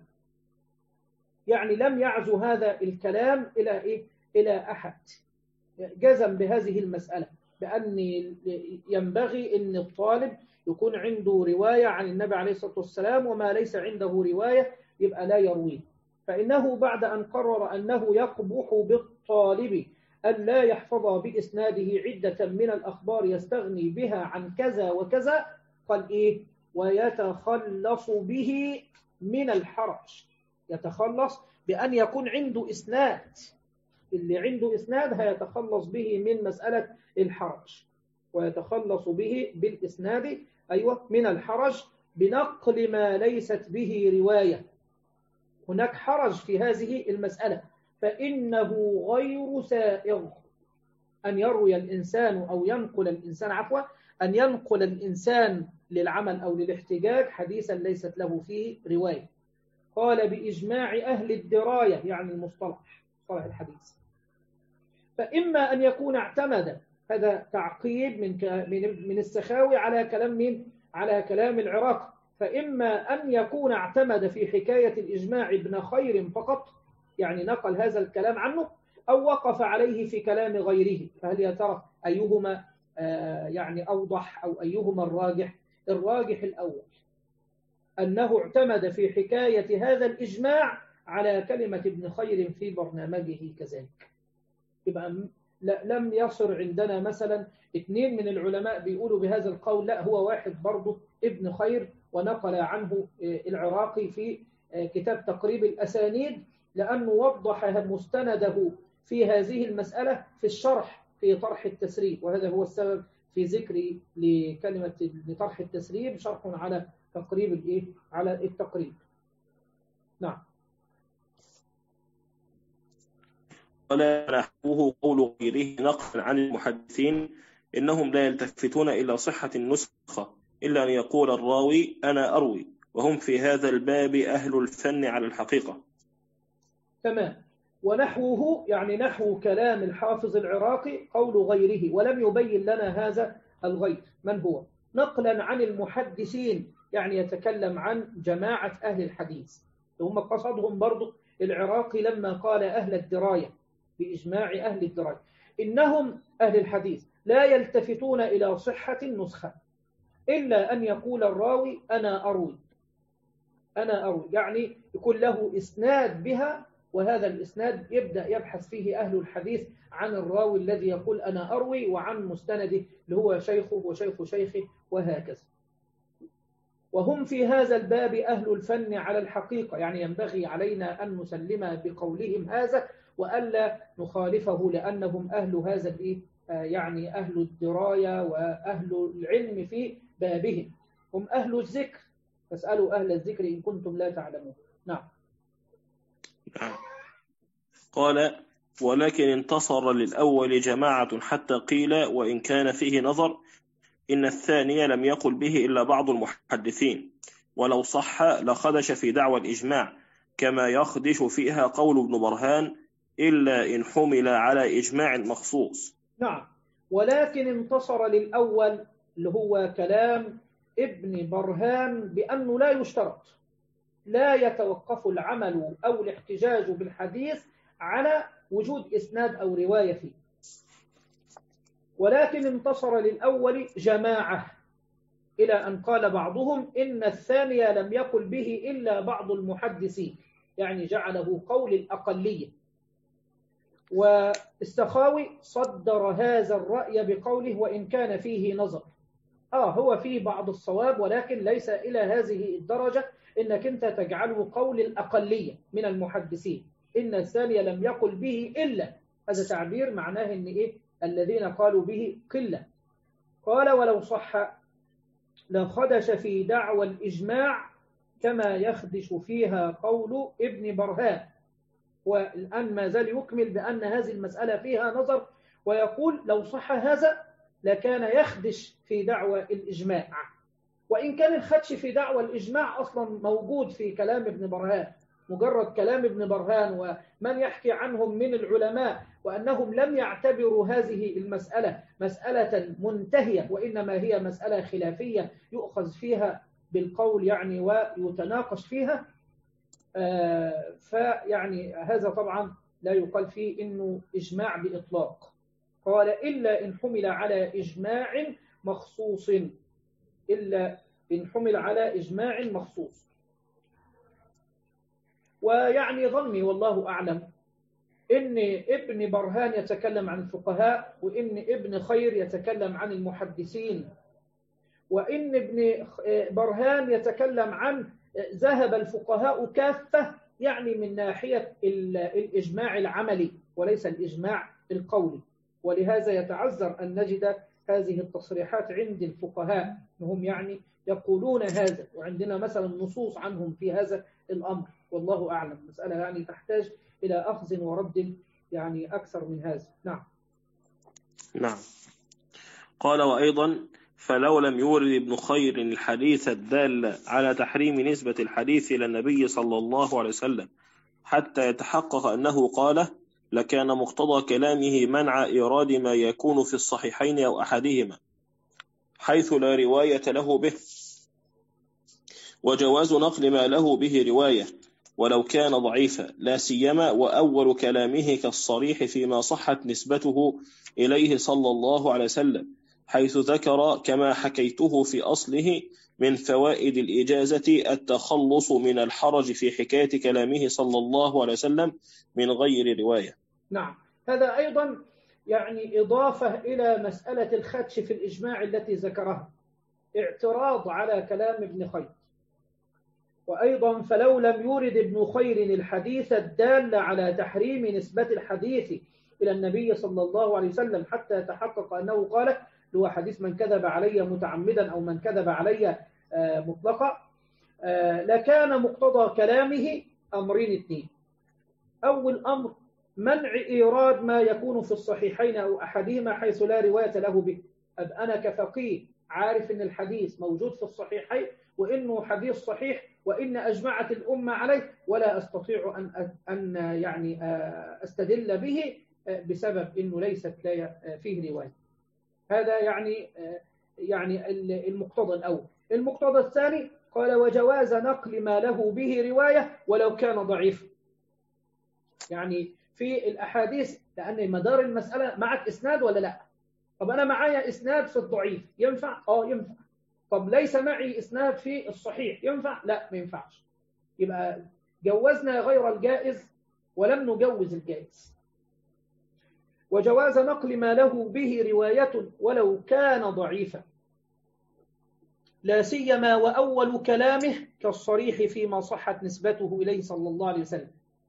يعني لم يعزو هذا الكلام إلى إيه؟ إلى أحد. جزم بهذه المسألة بأن ينبغي أن الطالب يكون عنده رواية عن النبي عليه الصلاة والسلام، وما ليس عنده رواية يبقى لا يرويه. فإنه بعد أن قرر أنه يقبح بالطالب أن لا يحفظ بإسناده عدة من الأخبار يستغني بها عن كذا وكذا، قال إيه؟ ويتخلص به من الحرج. يتخلص بأن يكون عنده إسناد، اللي عنده إسناد هيتخلص به من مسألة الحرج، ويتخلص به بالإسناد أيوة من الحرج بنقل ما ليست به رواية. هناك حرج في هذه المسألة، فإنه غير سائغ أن يروي الإنسان أو ينقل الإنسان عفوا أن ينقل الإنسان للعمل أو للاحتجاج حديثا ليست له فيه رواية. قال بإجماع أهل الدراية، يعني المصطلح مصطلح الحديث. فإما أن يكون اعتمد، هذا تعقيب من من السخاوي على كلام مين؟ على كلام العراقي. فإما أن يكون اعتمد في حكاية الإجماع ابن خير فقط، يعني نقل هذا الكلام عنه، أو وقف عليه في كلام غيره. فهل يا ترى أيهما آه يعني أوضح أو أيهما الراجح؟ الراجح الأول، أنه اعتمد في حكاية هذا الإجماع على كلمة ابن خير في برنامجه كذلك. يبقى لم يصر عندنا مثلا اثنين من العلماء بيقولوا بهذا القول، لا، هو واحد برضه ابن خير، ونقل عنه العراقي في كتاب تقريب الأسانيد، لأنه وضح مستنده في هذه المسألة في الشرح في طرح التسريب، وهذا هو السبب في ذكري لكلمة لطرح التسريب شرح على تقريب الايه على التقريب. نعم. ولا نحوه قول غيره نقلا عن المحدثين إنهم لا يلتفتون إلى صحة النسخة إلا أن يقول الراوي أنا أروي، وهم في هذا الباب أهل الفن على الحقيقة. تمام. ونحوه يعني نحو كلام الحافظ العراقي قول غيره، ولم يبين لنا هذا الغير من هو، نقلا عن المحدثين، يعني يتكلم عن جماعة أهل الحديث، هم قصدهم برضو العراقي لما قال أهل الدراية بإجماع أهل الدراية، إنهم أهل الحديث لا يلتفتون إلى صحة النسخة إلا أن يقول الراوي أنا أروي، أنا أروي، يعني يكون له إسناد بها، وهذا الإسناد يبدأ يبحث فيه أهل الحديث عن الراوي الذي يقول أنا أروي، وعن مستنده اللي هو شيخه وشيخ شيخه وهكذا. وهم في هذا الباب أهل الفن على الحقيقة، يعني ينبغي علينا أن نسلم بقولهم هذا وألا نخالفه لأنهم أهل هذا الإيه يعني أهل الدراية وأهل العلم في بابهم، هم أهل الذكر، فاسألوا أهل الذكر إن كنتم لا تعلمون. نعم. قال ولكن انتصر للأول جماعة حتى قيل وإن كان فيه نظر إن الثاني لم يقل به إلا بعض المحدثين، ولو صح لخدش في دعوى الإجماع كما يخدش فيها قول ابن برهان إلا إن حمل على إجماع مخصوص. نعم. ولكن انتصر للأول اللي هو كلام ابن برهان بأنه لا يشترط، لا يتوقف العمل أو الاحتجاج بالحديث على وجود إسناد أو رواية فيه. ولكن انتصر للأول جماعة إلى أن قال بعضهم إن الثاني لم يقل به إلا بعض المحدثين، يعني جعله قول الأقلية. والسخاوي صدر هذا الرأي بقوله وإن كان فيه نظر. آه هو فيه بعض الصواب ولكن ليس إلى هذه الدرجة إنك أنت تجعله قول الأقلية من المحدثين، إن الثاني لم يقل به إلا، هذا تعبير معناه إن إيه الذين قالوا به قلة. قال ولو صح لخدش في دعوى الإجماع كما يخدش فيها قول ابن برهان. والآن ما زال يكمل بأن هذه المسألة فيها نظر، ويقول لو صح هذا لكان يخدش في دعوى الإجماع، وإن كان الخدش في دعوى الإجماع أصلا موجود في كلام ابن برهان، مجرد كلام ابن برهان ومن يحكي عنهم من العلماء وأنهم لم يعتبروا هذه المسألة مسألة منتهية، وإنما هي مسألة خلافية يؤخذ فيها بالقول يعني ويتناقش فيها. آه فيعني هذا طبعا لا يقال فيه إنه إجماع بإطلاق. قال إلا إن حمل على إجماع مخصوص، إلا إن حمل على إجماع مخصوص. ويعني ظني والله أعلم إن ابن برهان يتكلم عن الفقهاء، وإن ابن خير يتكلم عن المحدثين، وإن ابن برهان يتكلم عن ذهب الفقهاء كافة، يعني من ناحية الإجماع العملي وليس الإجماع القولي. ولهذا يتعذر أن نجد هذه التصريحات عند الفقهاء، هم يعني يقولون هذا، وعندنا مثلا نصوص عنهم في هذا الأمر. والله أعلم، مسألة يعني تحتاج إلى أخذ ورد يعني أكثر من هذا. نعم. نعم. قال وأيضا فلو لم يورد ابن خير الحديث الدال على تحريم نسبة الحديث إلى النبي صلى الله عليه وسلم حتى يتحقق أنه قاله لكان مقتضى كلامه منع إيراد ما يكون في الصحيحين أو أحدهما حيث لا رواية له به، وجواز نقل ما له به رواية ولو كان ضعيفا، لا سيما وأول كلامه كالصريح فيما صحت نسبته إليه صلى الله عليه وسلم، حيث ذكر كما حكيته في أصله من فوائد الإجازة التخلص من الحرج في حكاية كلامه صلى الله عليه وسلم من غير رواية. نعم. هذا أيضا يعني إضافة إلى مسألة الخدش في الإجماع التي ذكرها، اعتراض على كلام ابن خير. وأيضا فلو لم يورد ابن خير الحديث الدال على تحريم نسبة الحديث إلى النبي صلى الله عليه وسلم حتى يتحقق أنه قال، هو حديث من كذب علي متعمدا أو من كذب علي مطلقا، لكان مقتضى كلامه أمرين اثنين. أول أمر منع إيراد ما يكون في الصحيحين أو أحدهما حيث لا رواية له به. أب أنا كفقيه عارف أن الحديث موجود في الصحيحين وإنه حديث صحيح وإن أجمعت الأمة عليه، ولا أستطيع أن أن يعني أستدل به بسبب إنه ليست فيه رواية. هذا يعني يعني المقتضى الأول. المقتضى الثاني قال وجواز نقل ما له به رواية ولو كان ضعيف. يعني في الأحاديث، لأن مدار المسألة معك إسناد ولا لا؟ طب أنا معايا إسناد في الضعيف، ينفع؟ آه ينفع. طب ليس معي إسناد في الصحيح، ينفع؟ لا ما ينفعش. يبقى جوزنا غير الجائز ولم نجوز الجائز. وجواز نقل ما له به رواية ولو كان ضعيفا، لا سيما وأول كلامه كالصريح فيما صحت نسبته إليه صلى الله عليه وسلم.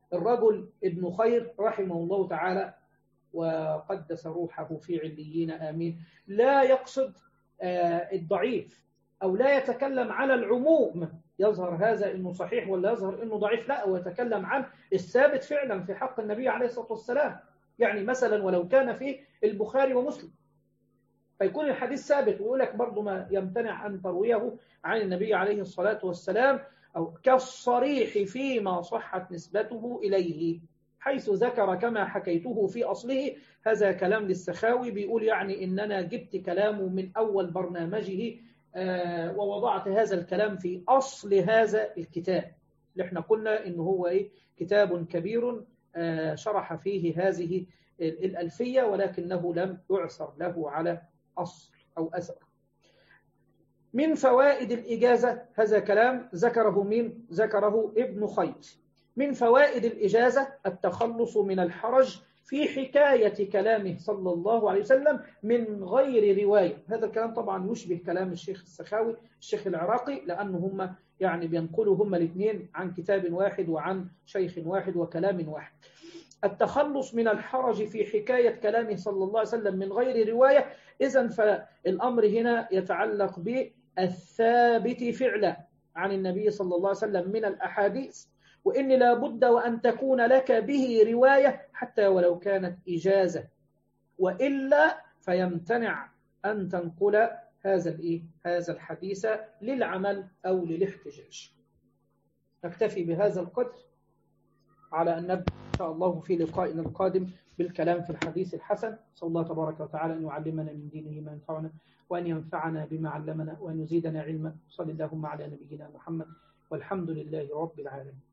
الرجل ابن خير رحمه الله تعالى وقدس روحه في عليين آمين لا يقصد الضعيف أو لا يتكلم على العموم يظهر هذا إنه صحيح ولا يظهر إنه ضعيف، لا، هو يتكلم عن الثابت فعلا في حق النبي عليه الصلاة والسلام. يعني مثلا ولو كان في البخاري ومسلم فيكون الحديث ثابت ويقول لك برضه ما يمتنع أن ترويه عن النبي عليه الصلاة والسلام، أو كالصريح فيما صحت نسبته إليه حيث ذكر كما حكيته في أصله. هذا كلام للسخاوي بيقول يعني إن أنا جبت كلامه من أول برنامجه آه ووضعت هذا الكلام في أصل هذا الكتاب اللي احنا قلنا إنه هو إيه كتاب كبير آه شرح فيه هذه الألفية ولكنه لم يعثر له على أصل أو أثر. من فوائد الإجازة هذا كلام ذكره من ذكره ابن خيط. من فوائد الإجازة التخلص من الحرج في حكاية كلامه صلى الله عليه وسلم من غير رواية. هذا الكلام طبعا يشبه كلام الشيخ السخاوي الشيخ العراقي لأنه هم يعني بينقلوا هم الاثنين عن كتاب واحد وعن شيخ واحد وكلام واحد. التخلص من الحرج في حكاية كلامه صلى الله عليه وسلم من غير رواية. إذن فالأمر هنا يتعلق بالثابت فعلا عن النبي صلى الله عليه وسلم من الأحاديث، وإن لا بد وأن تكون لك به رواية حتى ولو كانت إجازة، وإلا فيمتنع أن تنقل هذا الإيه هذا الحديث للعمل أو للاحتجاج. نكتفي بهذا القدر على أن نبدأ إن شاء الله في لقائنا القادم بالكلام في الحديث الحسن. صلى الله تبارك وتعالى أن يعلمنا من دينه ما ينفعنا وأن ينفعنا بما علمنا وأن يزيدنا علما. صلى اللهم على نبينا محمد والحمد لله رب العالمين.